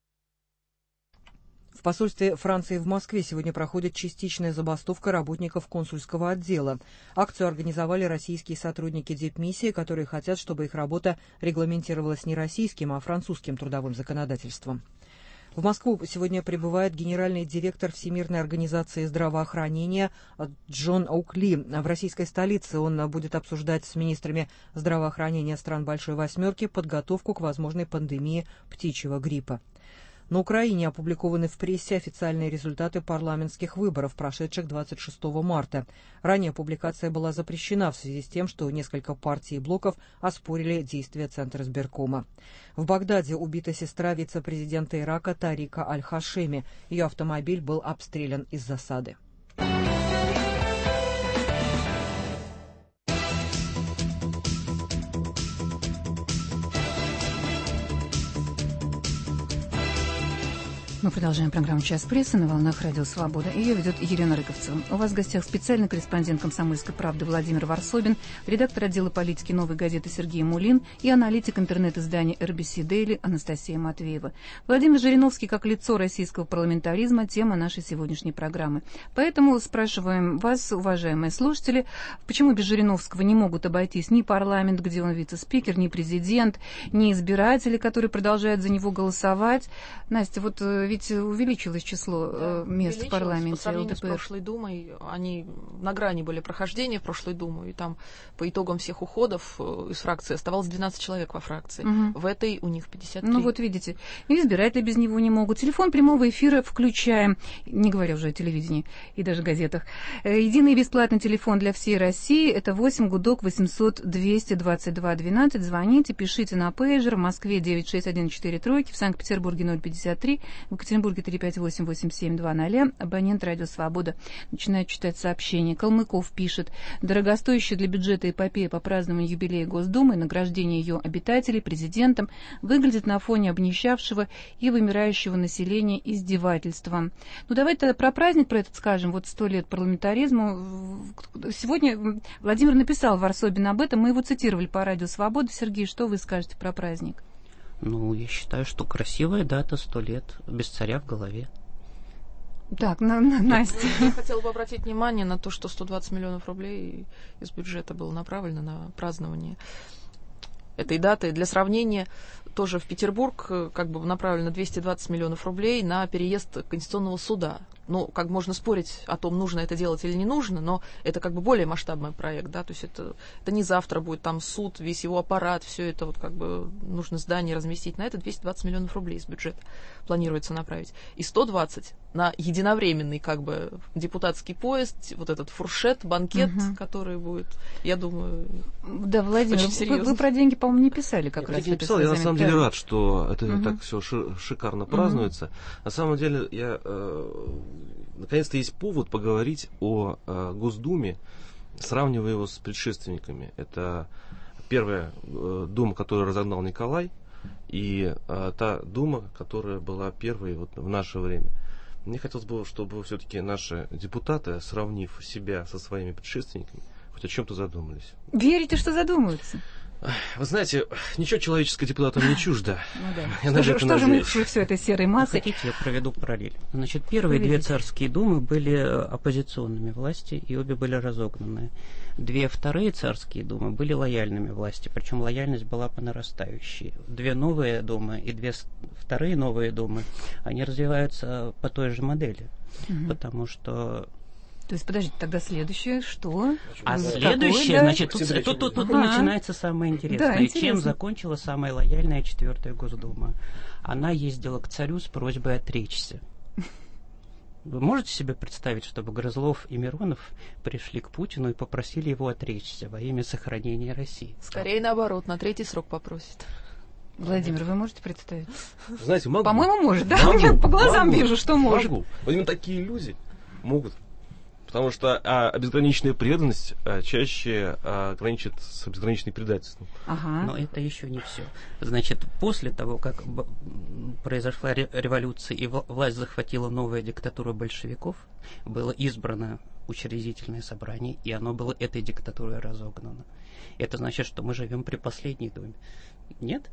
В посольстве Франции в Москве сегодня проходит частичная забастовка работников консульского отдела. Акцию организовали российские сотрудники дипмиссии, которые хотят, чтобы их работа регламентировалась не российским, а французским трудовым законодательством. В Москву сегодня прибывает генеральный директор Всемирной организации здравоохранения Джон Оукли. В российской столице он будет обсуждать с министрами здравоохранения стран Большой Восьмерки подготовку к возможной пандемии птичьего гриппа. На Украине опубликованы в прессе официальные результаты парламентских выборов, прошедших двадцать шестого марта. Ранее публикация была запрещена в связи с тем, что несколько партий и блоков оспорили действия Центра избиркома. В Багдаде убита сестра вице-президента Ирака Тарика Аль-Хашеми. Ее автомобиль был обстрелян из засады. Мы продолжаем программу «Час прессы» на волнах Радио Свобода. Ее ведет Елена Рыковцева. У вас в гостях специальный корреспондент «Комсомольской правды» Владимир Варсобин, редактор отдела политики «Новой газеты» Сергей Мулин и аналитик интернет-издания эр би си Daily Анастасия Матвеева. Владимир Жириновский, как лицо российского парламентаризма, тема нашей сегодняшней программы. Поэтому спрашиваем вас, уважаемые слушатели, почему без Жириновского не могут обойтись ни парламент, где он вице-спикер, ни президент, ни избиратели, которые продолжают за него голосовать. Настя, вот ведь увеличилось число да, мест в парламенте. По сравнению ЛДПР. С прошлой Думой, они на грани были прохождения в прошлой Думу, и там по итогам всех уходов из фракции оставалось двенадцать человек во фракции. Угу. В этой у них пятьдесят три. Ну вот видите, и избиратели без него не могут. Телефон прямого эфира включаем, не говоря уже о телевидении и даже газетах. Единый бесплатный телефон для всей России – это восемь гудок восемьсот двести двадцать два двенадцать. Звоните, пишите на пейджер. В Москве девять шесть один четыре тройки, в Санкт-Петербурге ноль пятьдесят три, в Екатеринбурге три пять восемь восемь семь два ноль. Абонент Радио Свобода начинает читать сообщение. Калмыков пишет: дорогостоящая для бюджета эпопея по празднованию юбилея Госдумы и награждение ее обитателей президентом выглядит на фоне обнищавшего и вымирающего населения издевательством. Ну давайте тогда про праздник про этот скажем. Вот сто лет парламентаризму. Сегодня Владимир написал Варсобин об этом. Мы его цитировали по Радио Свобода. Сергей, что вы скажете про праздник? Ну, я считаю, что красивая дата, сто лет, без царя в голове. Так, на, на, Настя. Я хотела бы обратить внимание на то, что сто двадцать миллионов рублей из бюджета было направлено на празднование этой даты. Для сравнения, тоже в Петербург как бы направлено двести двадцать миллионов рублей на переезд Конституционного суда. ну, как можно спорить о том, нужно это делать или не нужно, но это как бы более масштабный проект, да, то есть это, это не завтра будет там суд, весь его аппарат, все это вот как бы нужно здание разместить. На это двести двадцать миллионов рублей из бюджета планируется направить. И сто двадцать на единовременный как бы депутатский поезд, вот этот фуршет, банкет, угу. который будет, я думаю, да, Владимир, очень серьезно. Вы, вы про деньги, по-моему, не писали, как я раз. Не писал, я на самом деле рад, что это угу. так все шикарно празднуется. Угу. На самом деле, я э, наконец-то есть повод поговорить о э, Госдуме, сравнивая его с предшественниками. Это первая э, дума, которую разогнал Николай, и э, та дума, которая была первой вот в наше время. Мне хотелось бы, чтобы все-таки наши депутаты, сравнив себя со своими предшественниками, хоть о чем-то задумались. Верите, что задумаются? Вы знаете, ничего человеческое депутатам не чуждо. Ну, да. Я что же, что же мы все этой серой массой? Хотите, я проведу параллель. Значит, первые Проведите. две царские думы были оппозиционными власти, и обе были разогнаны. Две вторые царские думы были лояльными власти, причем лояльность была по нарастающей. Две новые думы и две вторые новые думы, они развиваются по той же модели, угу. потому что... То есть, подождите, тогда следующее что? А следующее, Какое, значит, да? тут, тут, тут ага. начинается самое интересное. Да, интересно. Чем закончила самая лояльная четвертая Госдума? Она ездила к царю с просьбой отречься. Вы можете себе представить, чтобы Грызлов и Миронов пришли к Путину и попросили его отречься во имя сохранения России? Скорее наоборот, на третий срок попросит. Владимир, вы можете представить? Знаете, могу. По-моему, может, да? Могу, я по глазам могу, вижу, что может. Могу. Вот именно такие люди могут. Потому что а, безграничная преданность а, чаще а, граничит с безграничным предательством. Ага. Но это еще не все. Значит, после того, как б- произошла ре- революция и в- власть захватила новая диктатура большевиков, было избрано учредительное собрание, и оно было этой диктатурой разогнано. Это значит, что мы живем при последней думе. Нет?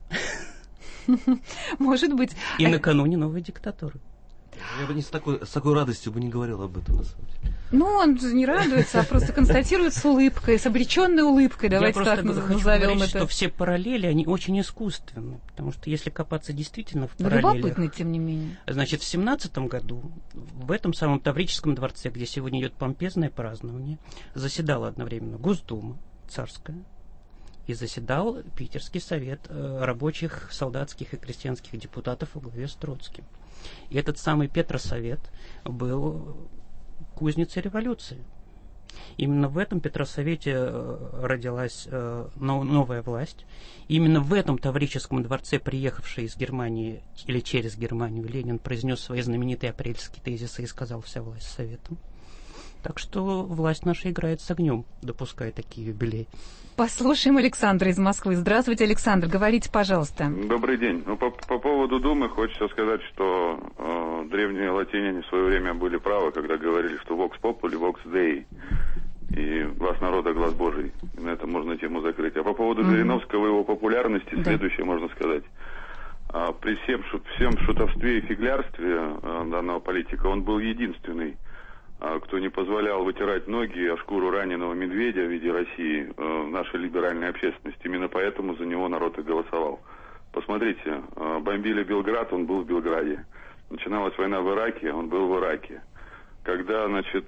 Может быть. И накануне новой диктатуры. Я бы не с такой, с такой радостью бы не говорил об этом, на самом деле. Ну, он не радуется, а просто констатирует с улыбкой, с обреченной улыбкой. Давайте Я так назовем хочу говорить, это. Что все параллели, они очень искусственны. Потому что если копаться действительно в Но параллелях... любопытно, тем не менее. Значит, в семнадцатом году в этом самом Таврическом дворце, где сегодня идет помпезное празднование, заседала одновременно Госдума царская, и заседал Питерский совет рабочих, солдатских и крестьянских депутатов во главе с Троцким. И этот самый Петросовет был кузницей революции. Именно в этом Петросовете родилась новая власть. Именно в этом Таврическом дворце, приехавший из Германии или через Германию, Ленин произнес свои знаменитые апрельские тезисы и сказал: «Вся власть советом». Так что власть наша играет с огнем, допуская такие юбилеи. Послушаем Александра из Москвы. Здравствуйте, Александр. Говорите, пожалуйста. Добрый день. Ну, по, по поводу Думы хочется сказать, что э, древние латиняне в свое время были правы, когда говорили, что vox populi, vox dei. И глаз народа, глаз Божий. И на этом можно тему закрыть. А по поводу mm-hmm. Жириновского и его популярности, да. следующее можно сказать. А, при всем, всем шутовстве и фиглярстве а, данного политика он был единственный, кто не позволял вытирать ноги о шкуру раненого медведя в виде России в нашей либеральной общественности. Именно поэтому за него народ и голосовал. Посмотрите, бомбили Белград, он был в Белграде. Начиналась война в Ираке, он был в Ираке. Когда, значит,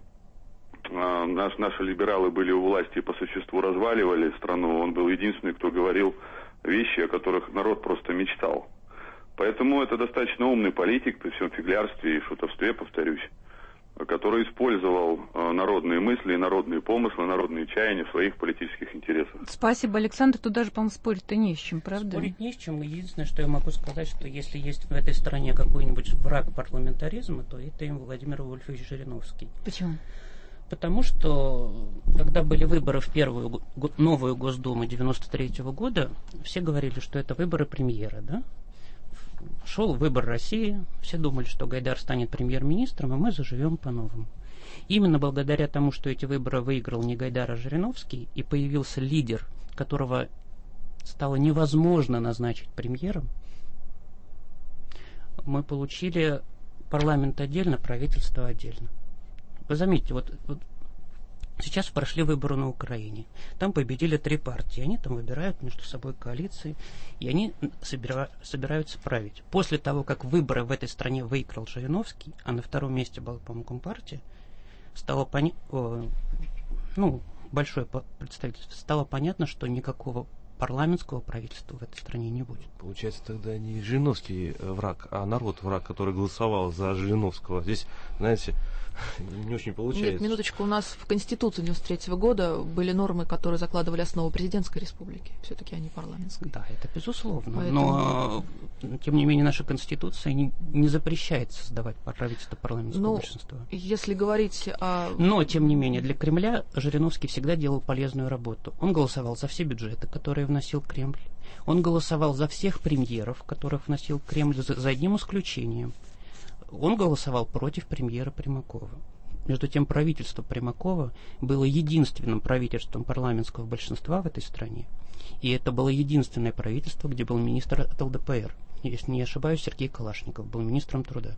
наш, наши либералы были у власти и по существу разваливали страну, он был единственный, кто говорил вещи, о которых народ просто мечтал. Поэтому это достаточно умный политик при всем фиглярстве и шутовстве, повторюсь, который использовал э, народные мысли, народные помыслы, народные чаяния в своих политических интересах. Спасибо, Александр. Тут даже, по-моему, спорить-то не с чем, правда? Спорить не с чем. Единственное, что я могу сказать, что если есть в этой стране какой-нибудь враг парламентаризма, то это им Владимир Вольфович Жириновский. Почему? Потому что, когда были выборы в первую новую Госдуму девяносто третьего года, все говорили, что это выборы премьера, да? Шел выбор России, все думали, что Гайдар станет премьер-министром, и мы заживем по-новому. Именно благодаря тому, что эти выборы выиграл не Гайдар, а Жириновский, и появился лидер, которого стало невозможно назначить премьером, мы получили парламент отдельно, правительство отдельно. Вы заметите, вот, вот Сейчас прошли выборы на Украине. Там победили три партии. Они там выбирают между собой коалиции, и они собира... собираются править. После того, как выборы в этой стране выиграл Жириновский, а на втором месте была, по-моему, Компартия, стало понятно, ну, большое представительство, стало понятно, что никакого парламентского правительства в этой стране не будет. Получается, тогда не Жириновский враг, а народ враг, который голосовал за Жириновского. Здесь, знаете, не очень получается. Нет, минуточку, у нас в Конституции девяносто третьего года были нормы, которые закладывали основу президентской республики. Все-таки они парламентской. Да, это безусловно. Поэтому... Но, тем не менее, наша Конституция не, не запрещает создавать правительство парламентского ну, большинства. Если говорить о... Но, тем не менее, для Кремля Жириновский всегда делал полезную работу. Он голосовал за все бюджеты, которые вносил Кремль. Он голосовал за всех премьеров, которых вносил Кремль, за, за одним исключением. Он голосовал против премьера Примакова. Между тем, правительство Примакова было единственным правительством парламентского большинства в этой стране. И это было единственное правительство, где был министр от эл дэ пэ эр. Если не ошибаюсь, Сергей Калашников был министром труда.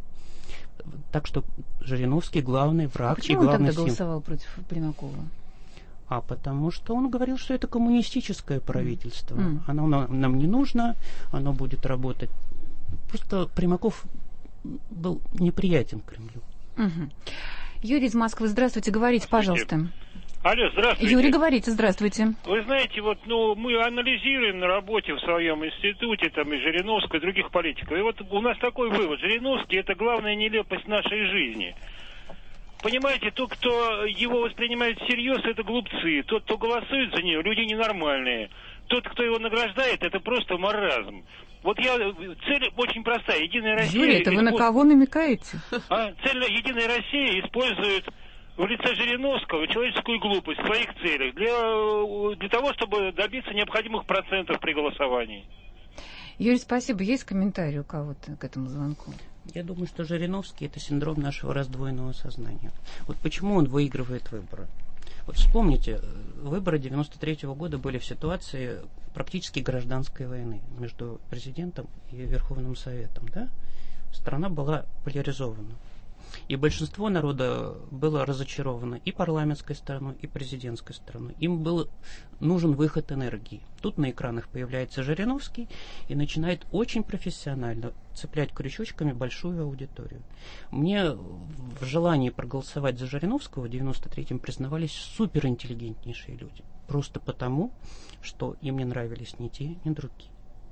Так что Жириновский главный враг а почему и главный он тогда сим... голосовал против Примакова? А потому что он говорил, что это коммунистическое правительство. Mm. Оно нам, нам не нужно, оно будет работать. Просто Примаков был неприятен Кремлю. Угу. Юрий из Москвы, здравствуйте, говорите, пожалуйста. Алло, здравствуйте. Юрий, говорите, здравствуйте. Вы знаете, вот, ну, мы анализируем на работе в своем институте, там, и Жириновского, и других политиков. И вот у нас такой вывод. Жириновский – это главная нелепость нашей жизни. Понимаете, тот, кто его воспринимает всерьез, это глупцы. Тот, кто голосует за него, люди ненормальные. Тот, кто его награждает, это просто маразм. Вот я, цель очень простая. Единая Россия... Юрий, это вы использ... на кого намекаете? А, цель Единая Россия использует в лице Жириновского человеческую глупость в своих целях для, для того, чтобы добиться необходимых процентов при голосовании. Юрий, спасибо. Есть комментарий у кого-то к этому звонку? Я думаю, что Жириновский – это синдром нашего раздвоенного сознания. Вот почему он выигрывает выборы. Вот вспомните, выборы девяносто третьего года были в ситуации практически гражданской войны между президентом и Верховным Советом. Да? Страна была поляризована. И большинство народа было разочаровано и парламентской стороной, и президентской стороной. Им был нужен выход энергии. Тут на экранах появляется Жириновский и начинает очень профессионально цеплять крючочками большую аудиторию. Мне в желании проголосовать за Жириновского в девяносто третьем признавались суперинтеллигентнейшие люди. Просто потому, что им не нравились ни те, ни другие.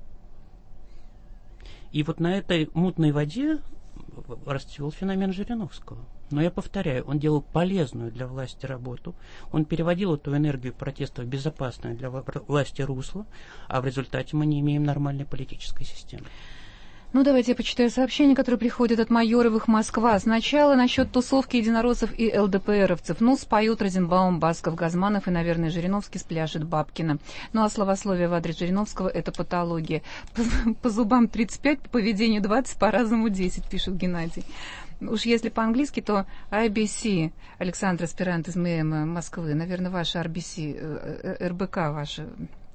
И вот на этой мутной воде расцвел феномен Жириновского. Но я повторяю, он делал полезную для власти работу, он переводил эту энергию протеста в безопасное для власти русло, а в результате мы не имеем нормальной политической системы. Ну, давайте я почитаю сообщения, которые приходят от Майоровых, Москва. Сначала насчет тусовки единороссов и эл дэ пэ эровцев. Ну, споют Розенбаум, Басков, Газманов и, наверное, Жириновский спляшет Бабкина. Ну, а словословие в адрес Жириновского – это патология. По, по зубам тридцать пять, по поведению двадцать, по-разному десять, пишет Геннадий. Уж если по-английски, то ай би си, Александр Аспирант из МЭМ Москвы, наверное, ваша ар би си, эр бэ ка ваша...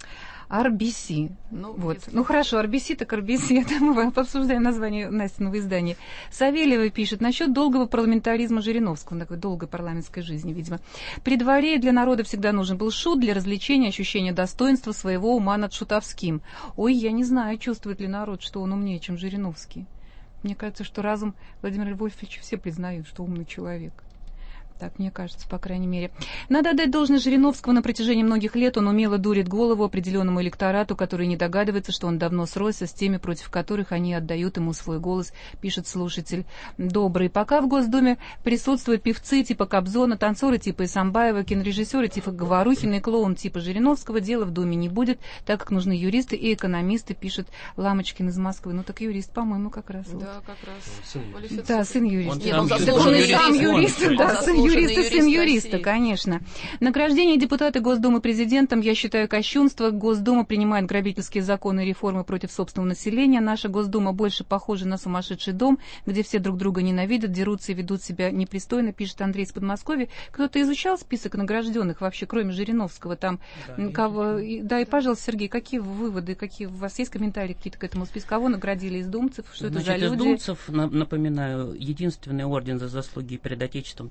ар би си. Ну, вот. Ну хорошо, ар би си так ар би си. Это мы обсуждаем название Настиного издания. Савельева пишет насчет долгого парламентаризма Жириновского, такой долгой парламентской жизни, видимо. При дворе для народа всегда нужен был шут для развлечения, ощущения достоинства своего ума над шутовским. Ой, я не знаю, чувствует ли народ, что он умнее, чем Жириновский. Мне кажется, что разум Владимира Львовича все признают, что умный человек. Так мне кажется, по крайней мере. Надо отдать должное Жириновскому. На протяжении многих лет он умело дурит голову определенному электорату, который не догадывается, что он давно сросся с теми, против которых они отдают ему свой голос, пишет слушатель добрый. Пока в Госдуме присутствуют певцы типа Кобзона, танцоры типа Исамбаева, кинорежиссеры типа Говорухина и клоун типа Жириновского, дела в Думе не будет, так как нужны юристы и экономисты, пишет Ламочкин из Москвы. Ну так юрист, по-моему, как раз. Да, вот. Как раз. Сын. Да, сын юриста. Нет, он, он, он и сам юрист, да, сын юриста, сын юриста, России. Конечно. Награждение депутата Госдумы президентом, я считаю, кощунство. Госдума принимает грабительские законы и реформы против собственного населения. Наша Госдума больше похожа на сумасшедший дом, где все друг друга ненавидят, дерутся и ведут себя непристойно, пишет Андрей из Подмосковья. Кто-то изучал список награжденных вообще, кроме Жириновского? Там, да, кого... и, да, и, пожалуйста, Сергей, какие выводы, какие у вас есть комментарии какие-то к этому списку? Кого наградили из думцев? Что Значит, это за люди? Из думцев, напоминаю, единственный орден за заслуги перед Отечеством третьей степени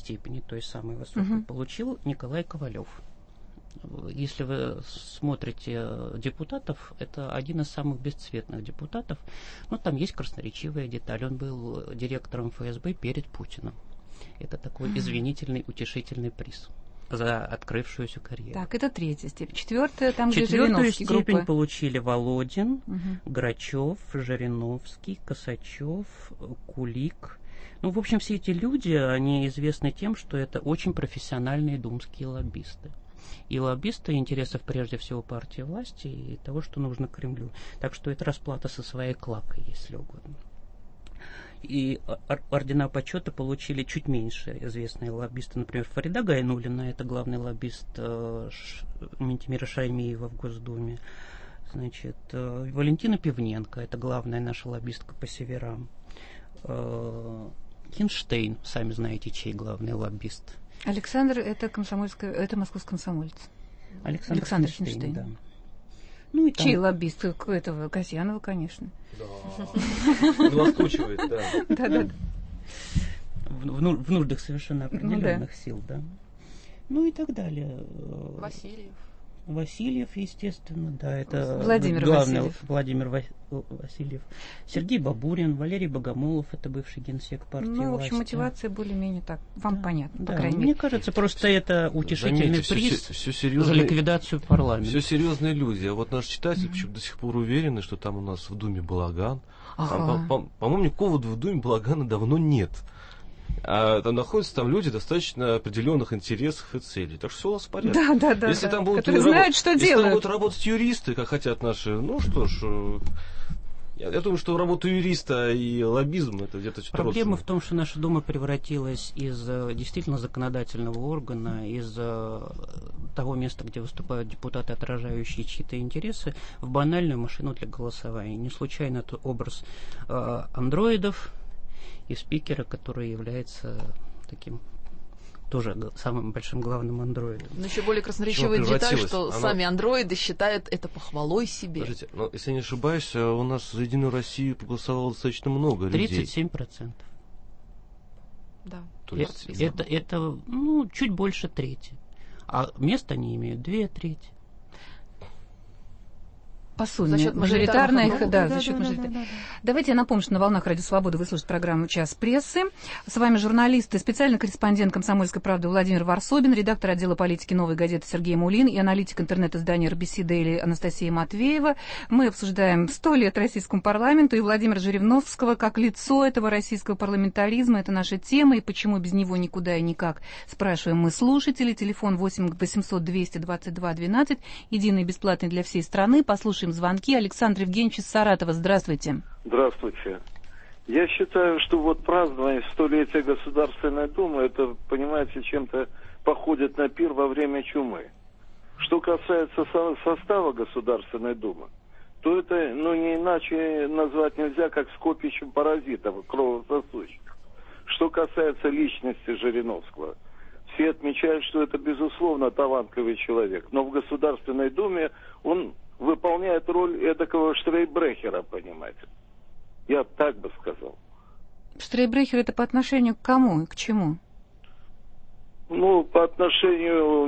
степени, той самой высокой, угу. получил Николай Ковалев. Если вы смотрите депутатов, это один из самых бесцветных депутатов. Но там есть красноречивая деталь. Он был директором эф эс бэ перед Путиным. Это такой извинительный, утешительный приз за открывшуюся карьеру. Так, это третья степень. Четвертая, там, где Жириновский степень группа. получили Володин, угу. Грачев, Жириновский, Косачев, Кулик. Ну, в общем, все эти люди, они известны тем, что это очень профессиональные думские лоббисты. И лоббисты интересов прежде всего партии власти и того, что нужно Кремлю. Так что это расплата со своей клакой, если угодно. И ордена почета получили чуть меньше известные лоббисты. Например, Фарида Гайнуллина, это главный лоббист э, Ш... Ментимира Шаймиева в Госдуме. Значит, э, Валентина Пивненко, это главная наша лоббистка по северам. Э, Хинштейн, сами знаете, чей главный лоббист. Александр, это комсомольская, это московский комсомолец. Александр, Александр Хинштейн, Хинштейн, да. Ну, и чей там... лоббист? Этого Касьянова, конечно. Да. Он настучивает, да. Да-да. В нуждах совершенно определенных сил, да. Ну и так далее. Васильев. Васильев, естественно, да, это Владимир главный Васильев. Владимир Васильев. Сергей Бабурин, Валерий Богомолов, это бывший генсек партии власти. Ну, в общем, мотивация более-менее так, вам да, понятно, да, по крайней мне мере. кажется, просто это утешительный Заметьте, приз все, все серьезные, за ликвидацию парламента. Все серьезные люди. А вот наш читатель mm-hmm. почему-то до сих пор уверены, что там у нас в Думе балаган. Ага. Там, по, по, по-моему, никакого в Думе балагана давно нет. А там находятся там люди достаточно определенных интересов и целей. Так что все у вас в порядке. Да, да, да. Если да. там будут, Которые знают, работать, что если делают. там будут работать юристы, как хотят наши, ну что ж, я, я думаю, что работа юриста и лоббизм это где-то что-то Проблема в том, что наша Дума превратилась из действительно законодательного органа, из того места, где выступают депутаты, отражающие чьи-то интересы, в банальную машину для голосования. Не случайно это образ э, андроидов и спикера, который является таким тоже самым большим главным андроидом. Но еще более красноречивая деталь, что Она... сами андроиды считают это похвалой себе. Подождите, но если я не ошибаюсь, у нас за Единую Россию проголосовало достаточно много людей. тридцать семь процентов. Да. То есть... это, это, это ну, чуть больше трети. А мест они имеют две трети. По сумме. За счет мажоритарных, да, да, за счет да, мажоритарных. Да, да, да. Давайте я напомню, что на волнах Радио Свободы вы слушаете программу «Час прессы». С вами журналист и специальный корреспондент «Комсомольской правды» Владимир Варсобин, редактор отдела политики «Новой газеты» Сергей Мулин и аналитик интернет-издания эр би си Daily Анастасия Матвеева. Мы обсуждаем сто лет российскому парламенту и Владимира Жириновского как лицо этого российского парламентаризма. Это наша тема, и почему без него никуда и никак, спрашиваем мы слушателей. Телефон восемь восемьсот двести двадцать два двенадцать, единый бесплатный для всей страны. Послушаем звонки. Александр Евгеньевич из Саратова, здравствуйте. Здравствуйте. Я считаю, что вот празднование столетия Государственной Думы, это, понимаете, чем-то походит на пир во время чумы. Что касается со- состава Государственной Думы, то это, ну, не иначе назвать нельзя, как скопищем паразитов, кровососущих. Что касается личности Жириновского, все отмечают, что это, безусловно, талантливый человек, но в Государственной Думе он выполняет роль эдакого штрейбрехера, понимаете. Я так бы сказал. Штрейбрехер это по отношению к кому и к чему? Ну, по отношению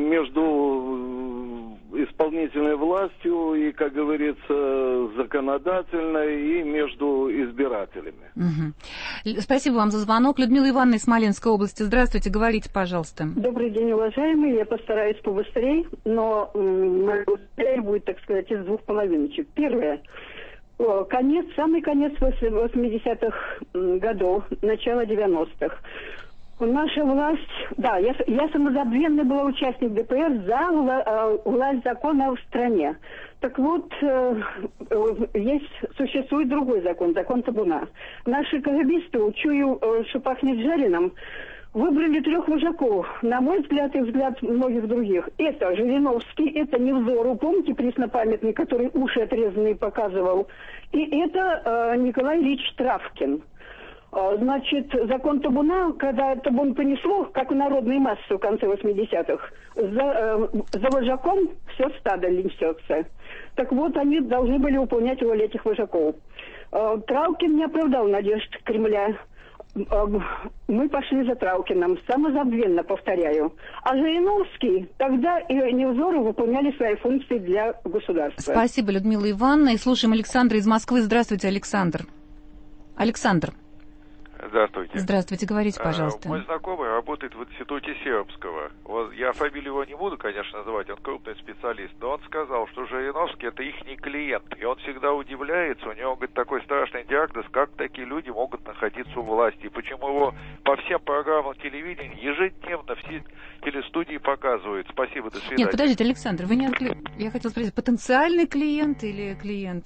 между исполнительной властью и, как говорится, законодательной, и между избирателями. Угу. Спасибо вам за звонок. Людмила Ивановна из Смоленской области. Здравствуйте, говорите, пожалуйста. Добрый день, уважаемые. Я постараюсь побыстрее, но быстрее будет, так сказать, из двух половиночек. Первое. Конец, самый конец восьмидесятых годов, начало девяностых. Наша власть, да, я, я самозабвенно была участник дэ пэ эр за вла, власть закона в стране. Так вот, э, есть, существует другой закон, закон табуна. Наши КГБисты, учую, э, что пахнет жареным, выбрали трех вожаков, на мой взгляд и взгляд многих других. Это Жириновский, это Невзору, помните преснопамятный, который уши отрезанные показывал, и это э, Николай Ильич Травкин. Значит, закон табуна, когда табун понесло, как в народной массе в конце восьмидесятых, за, э, за вожаком все стадо несется. Так вот, они должны были выполнять роль этих вожаков. Э, Травкин не оправдал надежд Кремля. мы пошли за Траукиным, самозабвенно, повторяю. А Жириновский тогда и Невзоров выполняли свои функции для государства. Спасибо, Людмила Ивановна. И слушаем Александра из Москвы. Здравствуйте, Александр. Александр. Здравствуйте. Здравствуйте, говорите, пожалуйста. Мой знакомый работает в институте Сербского. Вот я фамилию его не буду, конечно, называть, он крупный специалист, но он сказал, что Жириновский это ихний клиент. И он всегда удивляется, у него, говорит, такой страшный диагноз, как такие люди могут находиться у власти. И почему его по всем программам телевидения ежедневно все телестудии показывают. Спасибо, до свидания. Нет, подождите, Александр, вы не откле... Я хотела спросить, потенциальный клиент или клиент?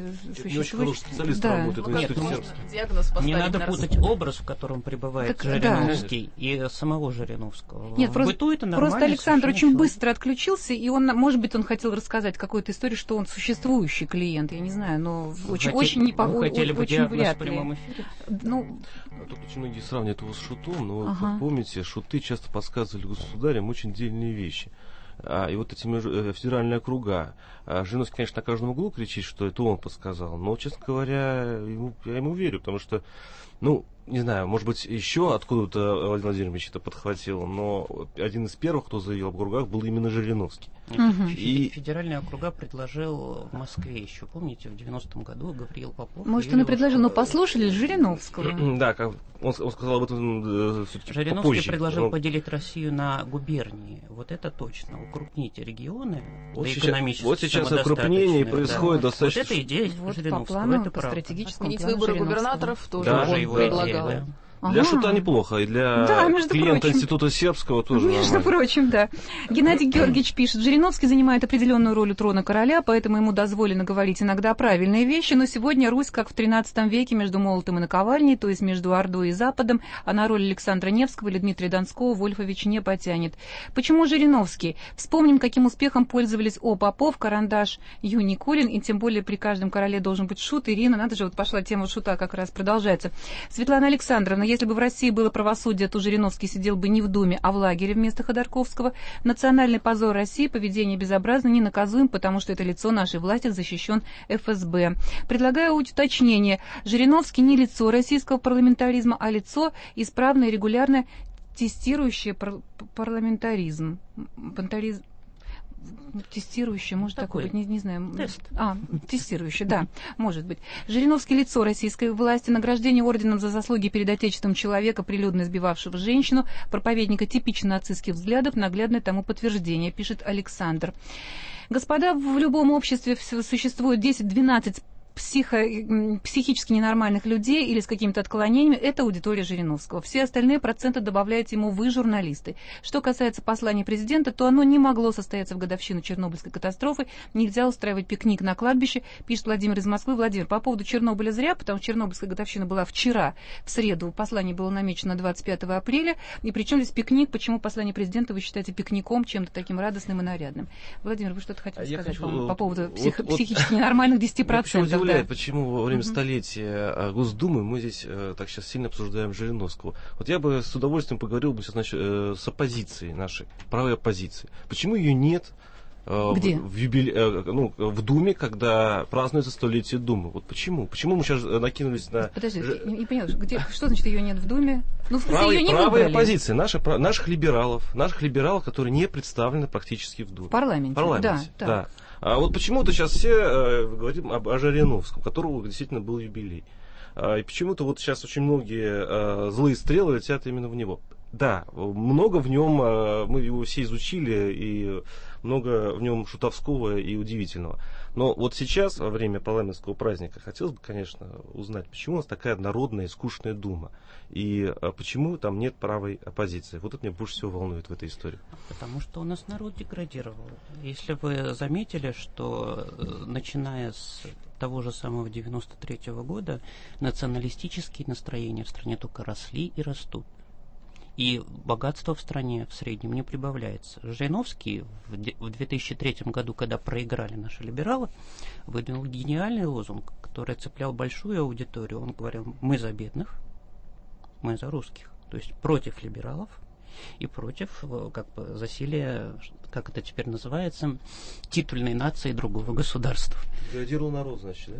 Не очень хороший специалист да. работает в институте Сербского. Диагноз не надо путать образ, в котором пребывает так, Жириновский, да. и самого Жириновского. Нет, в просто, быту это просто Александр очень человек. быстро отключился, и он, может быть, он хотел рассказать какую-то историю, что он существующий клиент, я не знаю, но вы очень, хотели, очень не по... хотели бы очень вряд ли. Ну... Тут очень многие сравнивают его с Шутом, но ага. вот, помните, Шуты часто подсказывали государям очень дельные вещи. А, и вот эти между, федеральные округа. А, Жириновский, конечно, на каждом углу кричит, что это он подсказал, но, честно говоря, ему, я ему верю, потому что, ну, не знаю, может быть, еще откуда-то Владимир Владимирович это подхватил, но один из первых, кто заявил об округах, был именно Жириновский. Угу. И федеральные округа предложил в Москве еще, помните, в девяностом году Гавриил Попов. Может, он и предложил, но послушали Жириновского. Да, как он, он сказал об этом все-таки Жириновский попозже. предложил но... поделить Россию на губернии. Вот это точно. Укрупнить регионы. Вот сейчас, вот сейчас укрупнение происходит да. достаточно. Вот это идея вот Жириновского. По плану, это по стратегическому Отменить плану выборы Жириновского. губернаторов тоже да, он его предлагал. Идея, да. Для ага. Шута неплохо, и для да, клиента прочим. Института Сербского тоже Между нормально. прочим, да. Геннадий Георгиевич пишет, Жириновский занимает определенную роль у трона короля, поэтому ему дозволено говорить иногда правильные вещи, но сегодня Русь, как в тринадцатом веке, между молотом и наковальней, то есть между Ордой и Западом, а на роль Александра Невского или Дмитрия Донского Вольфович не потянет. Почему Жириновский? Вспомним, каким успехом пользовались О. Попов, Карандаш, Ю. Никулин, и тем более при каждом короле должен быть Шут. Ирина, надо же, вот пошла тема Шута, как раз продолжается. Светлана Александровна, если бы в России было правосудие, то Жириновский сидел бы не в Думе, а в лагере вместо Ходорковского. Национальный позор России, поведение безобразно, не наказуем, потому что это лицо нашей власти, защищен эф эс бэ. Предлагаю уточнение. Жириновский не лицо российского парламентаризма, а лицо исправно и регулярно тестирующее пар- парламентаризм. Пантаризм. Тестирующий, может такой быть, не, не знаю. Тест. А, тестирующий, да, может быть. Жириновский лицо российской власти, награждение орденом за заслуги перед отечеством человека, прилюдно избивавшего женщину, проповедника типично нацистских взглядов, наглядное тому подтверждение, пишет Александр. Господа, в любом обществе существует десять-двенадцать психо, психически ненормальных людей или с какими-то отклонениями, это аудитория Жириновского. Все остальные проценты добавляете ему вы, журналисты. Что касается послания президента, то оно не могло состояться в годовщину Чернобыльской катастрофы. Нельзя устраивать пикник на кладбище, пишет Владимир из Москвы. Владимир, по поводу Чернобыля зря, потому что Чернобыльская годовщина была вчера, в среду. Послание было намечено на двадцать пятого апреля. И причем здесь пикник? Почему послание президента вы считаете пикником, чем-то таким радостным и нарядным? Владимир, вы что-то хотели Я сказать хочу, по, по поводу вот, псих, вот, психически ненормальных десяти процентов? Удивляет, да. почему во время Угу. столетия Госдумы мы здесь э, так сейчас сильно обсуждаем Жириновского. Вот я бы с удовольствием поговорил бы сейчас значит, э, с оппозицией нашей, правой оппозицией. Почему ее нет э, Где? В, в, юбиле, э, ну, в Думе, когда празднуется столетие Думы? Вот почему? Почему мы сейчас накинулись на... Подожди, Ж... не, не поняла, где, что значит ее нет в Думе? Ну, в смысле, Правой, ее не правая выбрали. оппозиция, наши, наших либералов, наших либералов, которые не представлены практически в Думе. В парламенте, В парламенте, да. да. А вот почему-то сейчас все э, говорим об, о Жириновском, у которого действительно был юбилей. А, и почему-то вот сейчас очень многие э, злые стрелы летят именно в него. Да, много в нем, э, мы его все изучили, и много в нем шутовского и удивительного. Но вот сейчас, во время парламентского праздника, хотелось бы, конечно, узнать, почему у нас такая однородная и скучная Дума, и а, почему там нет правой оппозиции. Вот это меня больше всего волнует в этой истории. Потому что у нас народ деградировал. Если вы заметили, что начиная с того же самого девяносто третьего года националистические настроения в стране только росли и растут. И богатство в стране в среднем не прибавляется. Жириновский в две тысячи третьем году, когда проиграли наши либералы, выдвинул гениальный лозунг, который цеплял большую аудиторию. Он говорил: мы за бедных, мы за русских. То есть против либералов и против как бы засилия, как это теперь называется, титульной нации другого государства. Деградировал народ, значит, да?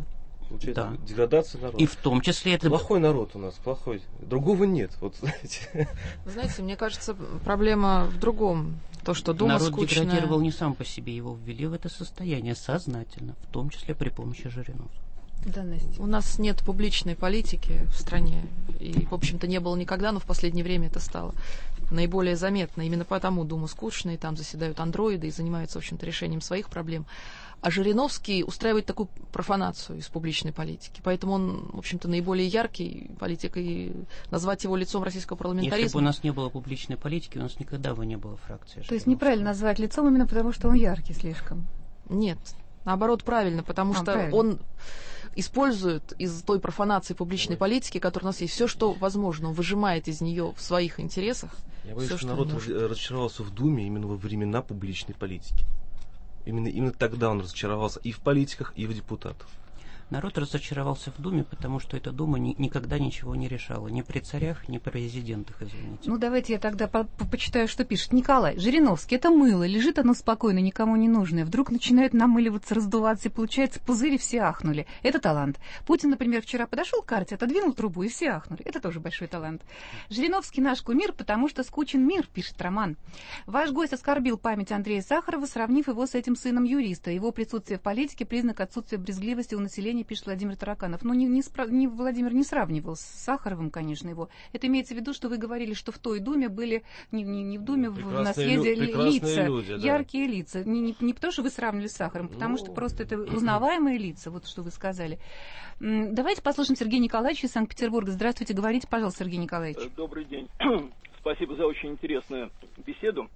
Получается, Да. деградация народа. И в том числе это... Плохой народ у нас, плохой. Другого нет, вот знаете. Вы знаете, мне кажется, проблема в другом. То, что Дума Народ скучная... деградировал не сам по себе, его ввели в это состояние сознательно, в том числе при помощи Жириновского. Да, Настя. У нас нет публичной политики в стране. И, в общем-то, не было никогда, но в последнее время это стало наиболее заметно. Именно потому Дума скучная, и там заседают андроиды и занимаются, в общем-то, решением своих проблем. А Жириновский устраивает такую профанацию из публичной политики. Поэтому он, в общем-то, наиболее яркий политик, и назвать его лицом российского парламентаризма... Если бы у нас не было публичной политики, у нас никогда бы не было фракции. То есть неправильно назвать лицом именно потому, что он яркий слишком? Нет, наоборот, правильно, потому а, что правильно. он использует из той профанации публичной политики, которая у нас есть, все, что возможно, он выжимает из нее в своих интересах. Я боюсь, все, что, что народ может. разочаровался в Думе именно во времена публичной политики. Именно, именно тогда он разочаровался и в политиках, и в депутатах. Народ разочаровался в Думе, потому что эта Дума ни, никогда ничего не решала. Ни при царях, ни при президентах, извините. Ну, давайте я тогда по -по почитаю, что пишет. Николай, Жириновский, это мыло. Лежит оно спокойно, никому не нужное. Вдруг начинает намыливаться, раздуваться, и получается пузыри, все ахнули. Это талант. Путин, например, вчера подошел к карте, отодвинул трубу, и все ахнули. Это тоже большой талант. Жириновский наш кумир, потому что скучен мир, пишет Роман. Ваш гость оскорбил память Андрея Сахарова, сравнив его с этим сыном юриста. Его присутствие в политике – признак отсутствия брезгливости у населения, пишет Владимир Тараканов. Но не, не, спра- не, Владимир не сравнивал с Сахаровым, конечно, его. Это имеется в виду, что вы говорили, что в той Думе были, не, не, не в Думе, в, на съезде лю- лица, люди, да. яркие лица. Не, не, не потому, что вы сравнили с Сахаровым, потому ну... что просто это узнаваемые лица, вот что вы сказали. Давайте послушаем Сергея Николаевича из Санкт-Петербурга. Здравствуйте, говорите, пожалуйста, Сергей Николаевич. Добрый день. Спасибо за очень интересную беседу.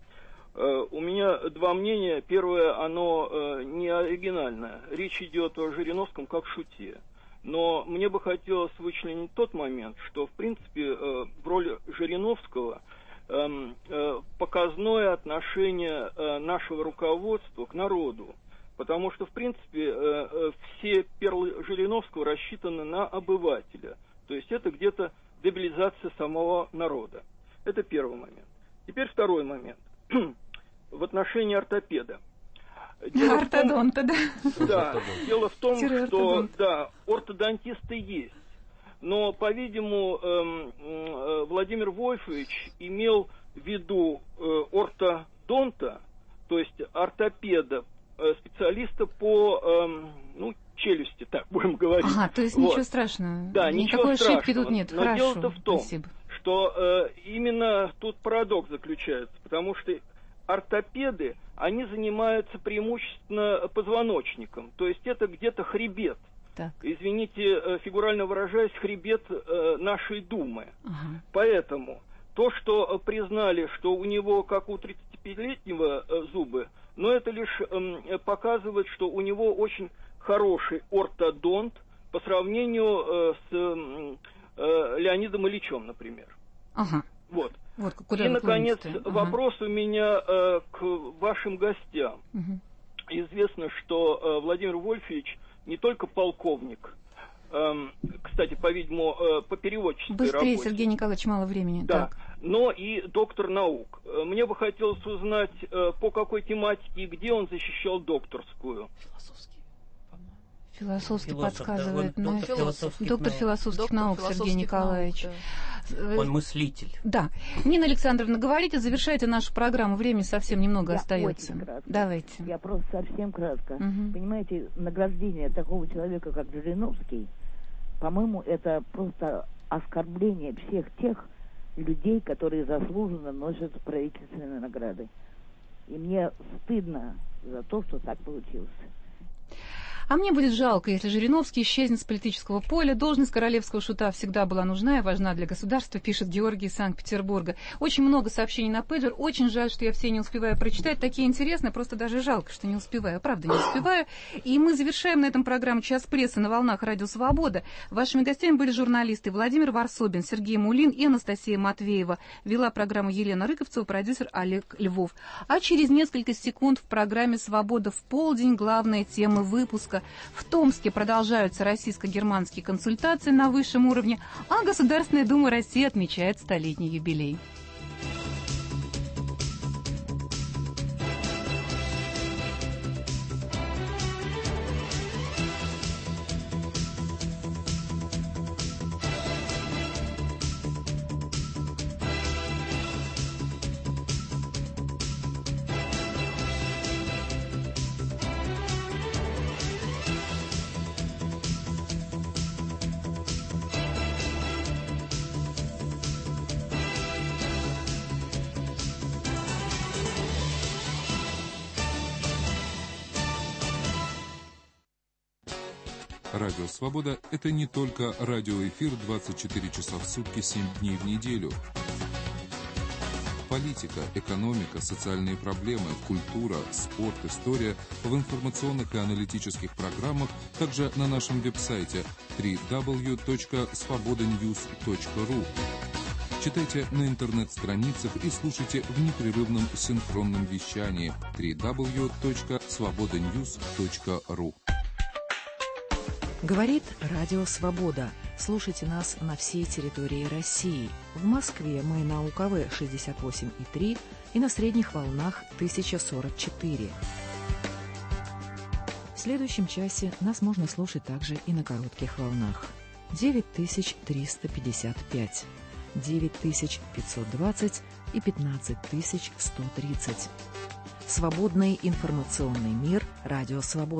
У меня два мнения. Первое, оно не оригинальное. Речь идет о Жириновском как шуте. Но мне бы хотелось вычленить тот момент, что, в принципе, в роли Жириновского показное отношение нашего руководства к народу. Потому что, в принципе, все перлы Жириновского рассчитаны на обывателя. То есть это где-то дебилизация самого народа. Это первый момент. Теперь второй момент. В отношении ортопеда. Дело ортодонта, да? Да. Дело в том, что ортодонт. да, ортодонтисты есть. Но, по-видимому, э, Владимир Вольфович имел в виду э, ортодонта, то есть ортопеда, э, специалиста по э, ну, челюсти, так будем говорить. Ага, то есть вот. Ничего страшного. Да, никакой ничего ошибки тут нет. Но Хорошо, дело-то в том, спасибо. что э, именно тут парадокс заключается, потому что ортопеды, они занимаются преимущественно позвоночником, то есть это где-то хребет. Так. Извините, фигурально выражаясь, хребет э, нашей Думы. Ага. Поэтому то, что признали, что у него, как у тридцатипятилетнего, э, зубы, но это лишь э, показывает, что у него очень хороший ортодонт по сравнению э, с э, Леонидом Ильичем, например. Ага. Вот. Вот, и, наконец, ага. вопрос у меня э, к вашим гостям. Угу. Известно, что э, Владимир Вольфович не только полковник, э, кстати, по-видимому, э, по переводческой Быстрее, работе. Быстрее, Сергей Николаевич, мало времени. Да, так. но и доктор наук. Мне бы хотелось узнать, э, по какой тематике и где он защищал докторскую. Философский Философ, подсказывает. да, ну, доктор философских доктор наук, философских доктор наук философских Сергей Николаевич. Наук, да. Он мыслитель. Да. Нина Александровна, говорите, завершайте нашу программу. Времени совсем немного Я остается. Очень кратко. Давайте. Я просто совсем кратко. Угу. Понимаете, награждение такого человека, как Жириновский, по-моему, это просто оскорбление всех тех людей, которые заслуженно носят правительственные награды. И мне стыдно за то, что так получилось. А мне будет жалко, если Жириновский исчезнет с политического поля. Должность королевского шута всегда была нужна и важна для государства, пишет Георгий из Санкт-Петербурга. Очень много сообщений на пейджер. Очень жаль, что я все не успеваю прочитать. Такие интересные, просто даже жалко, что не успеваю. Правда, не успеваю. И мы завершаем на этом программу «Час прессы» на волнах Радио Свобода. Вашими гостями были журналисты Владимир Варсобин, Сергей Мулин и Анастасия Матвеева. Вела программу Елена Рыковцева, продюсер Олег Львов. А через несколько секунд в программе «Свобода в полдень» главная тема выпуска. В Томске продолжаются российско-германские консультации на высшем уровне, а Государственная Дума России отмечает столетний юбилей. Радио «Свобода» — это не только радиоэфир двадцать четыре часа в сутки, семь дней в неделю. Политика, экономика, социальные проблемы, культура, спорт, история в информационных и аналитических программах, также на нашем веб-сайте дабл-ю дабл-ю дабл-ю точка свобода ньюс точка ру. Читайте на интернет-страницах и слушайте в непрерывном синхронном вещании дабл-ю дабл-ю дабл-ю точка свобода ньюс точка ру. Говорит Радио Свобода. Слушайте нас на всей территории России. В Москве мы на У К В шестьдесят восемь и три и на средних волнах тысяча сорок четыре. В следующем часе нас можно слушать также и на коротких волнах. девять тысяч триста пятьдесят пять, девять тысяч пятьсот двадцать и пятнадцать тысяч сто тридцать. Свободный информационный мир. Радио Свобода.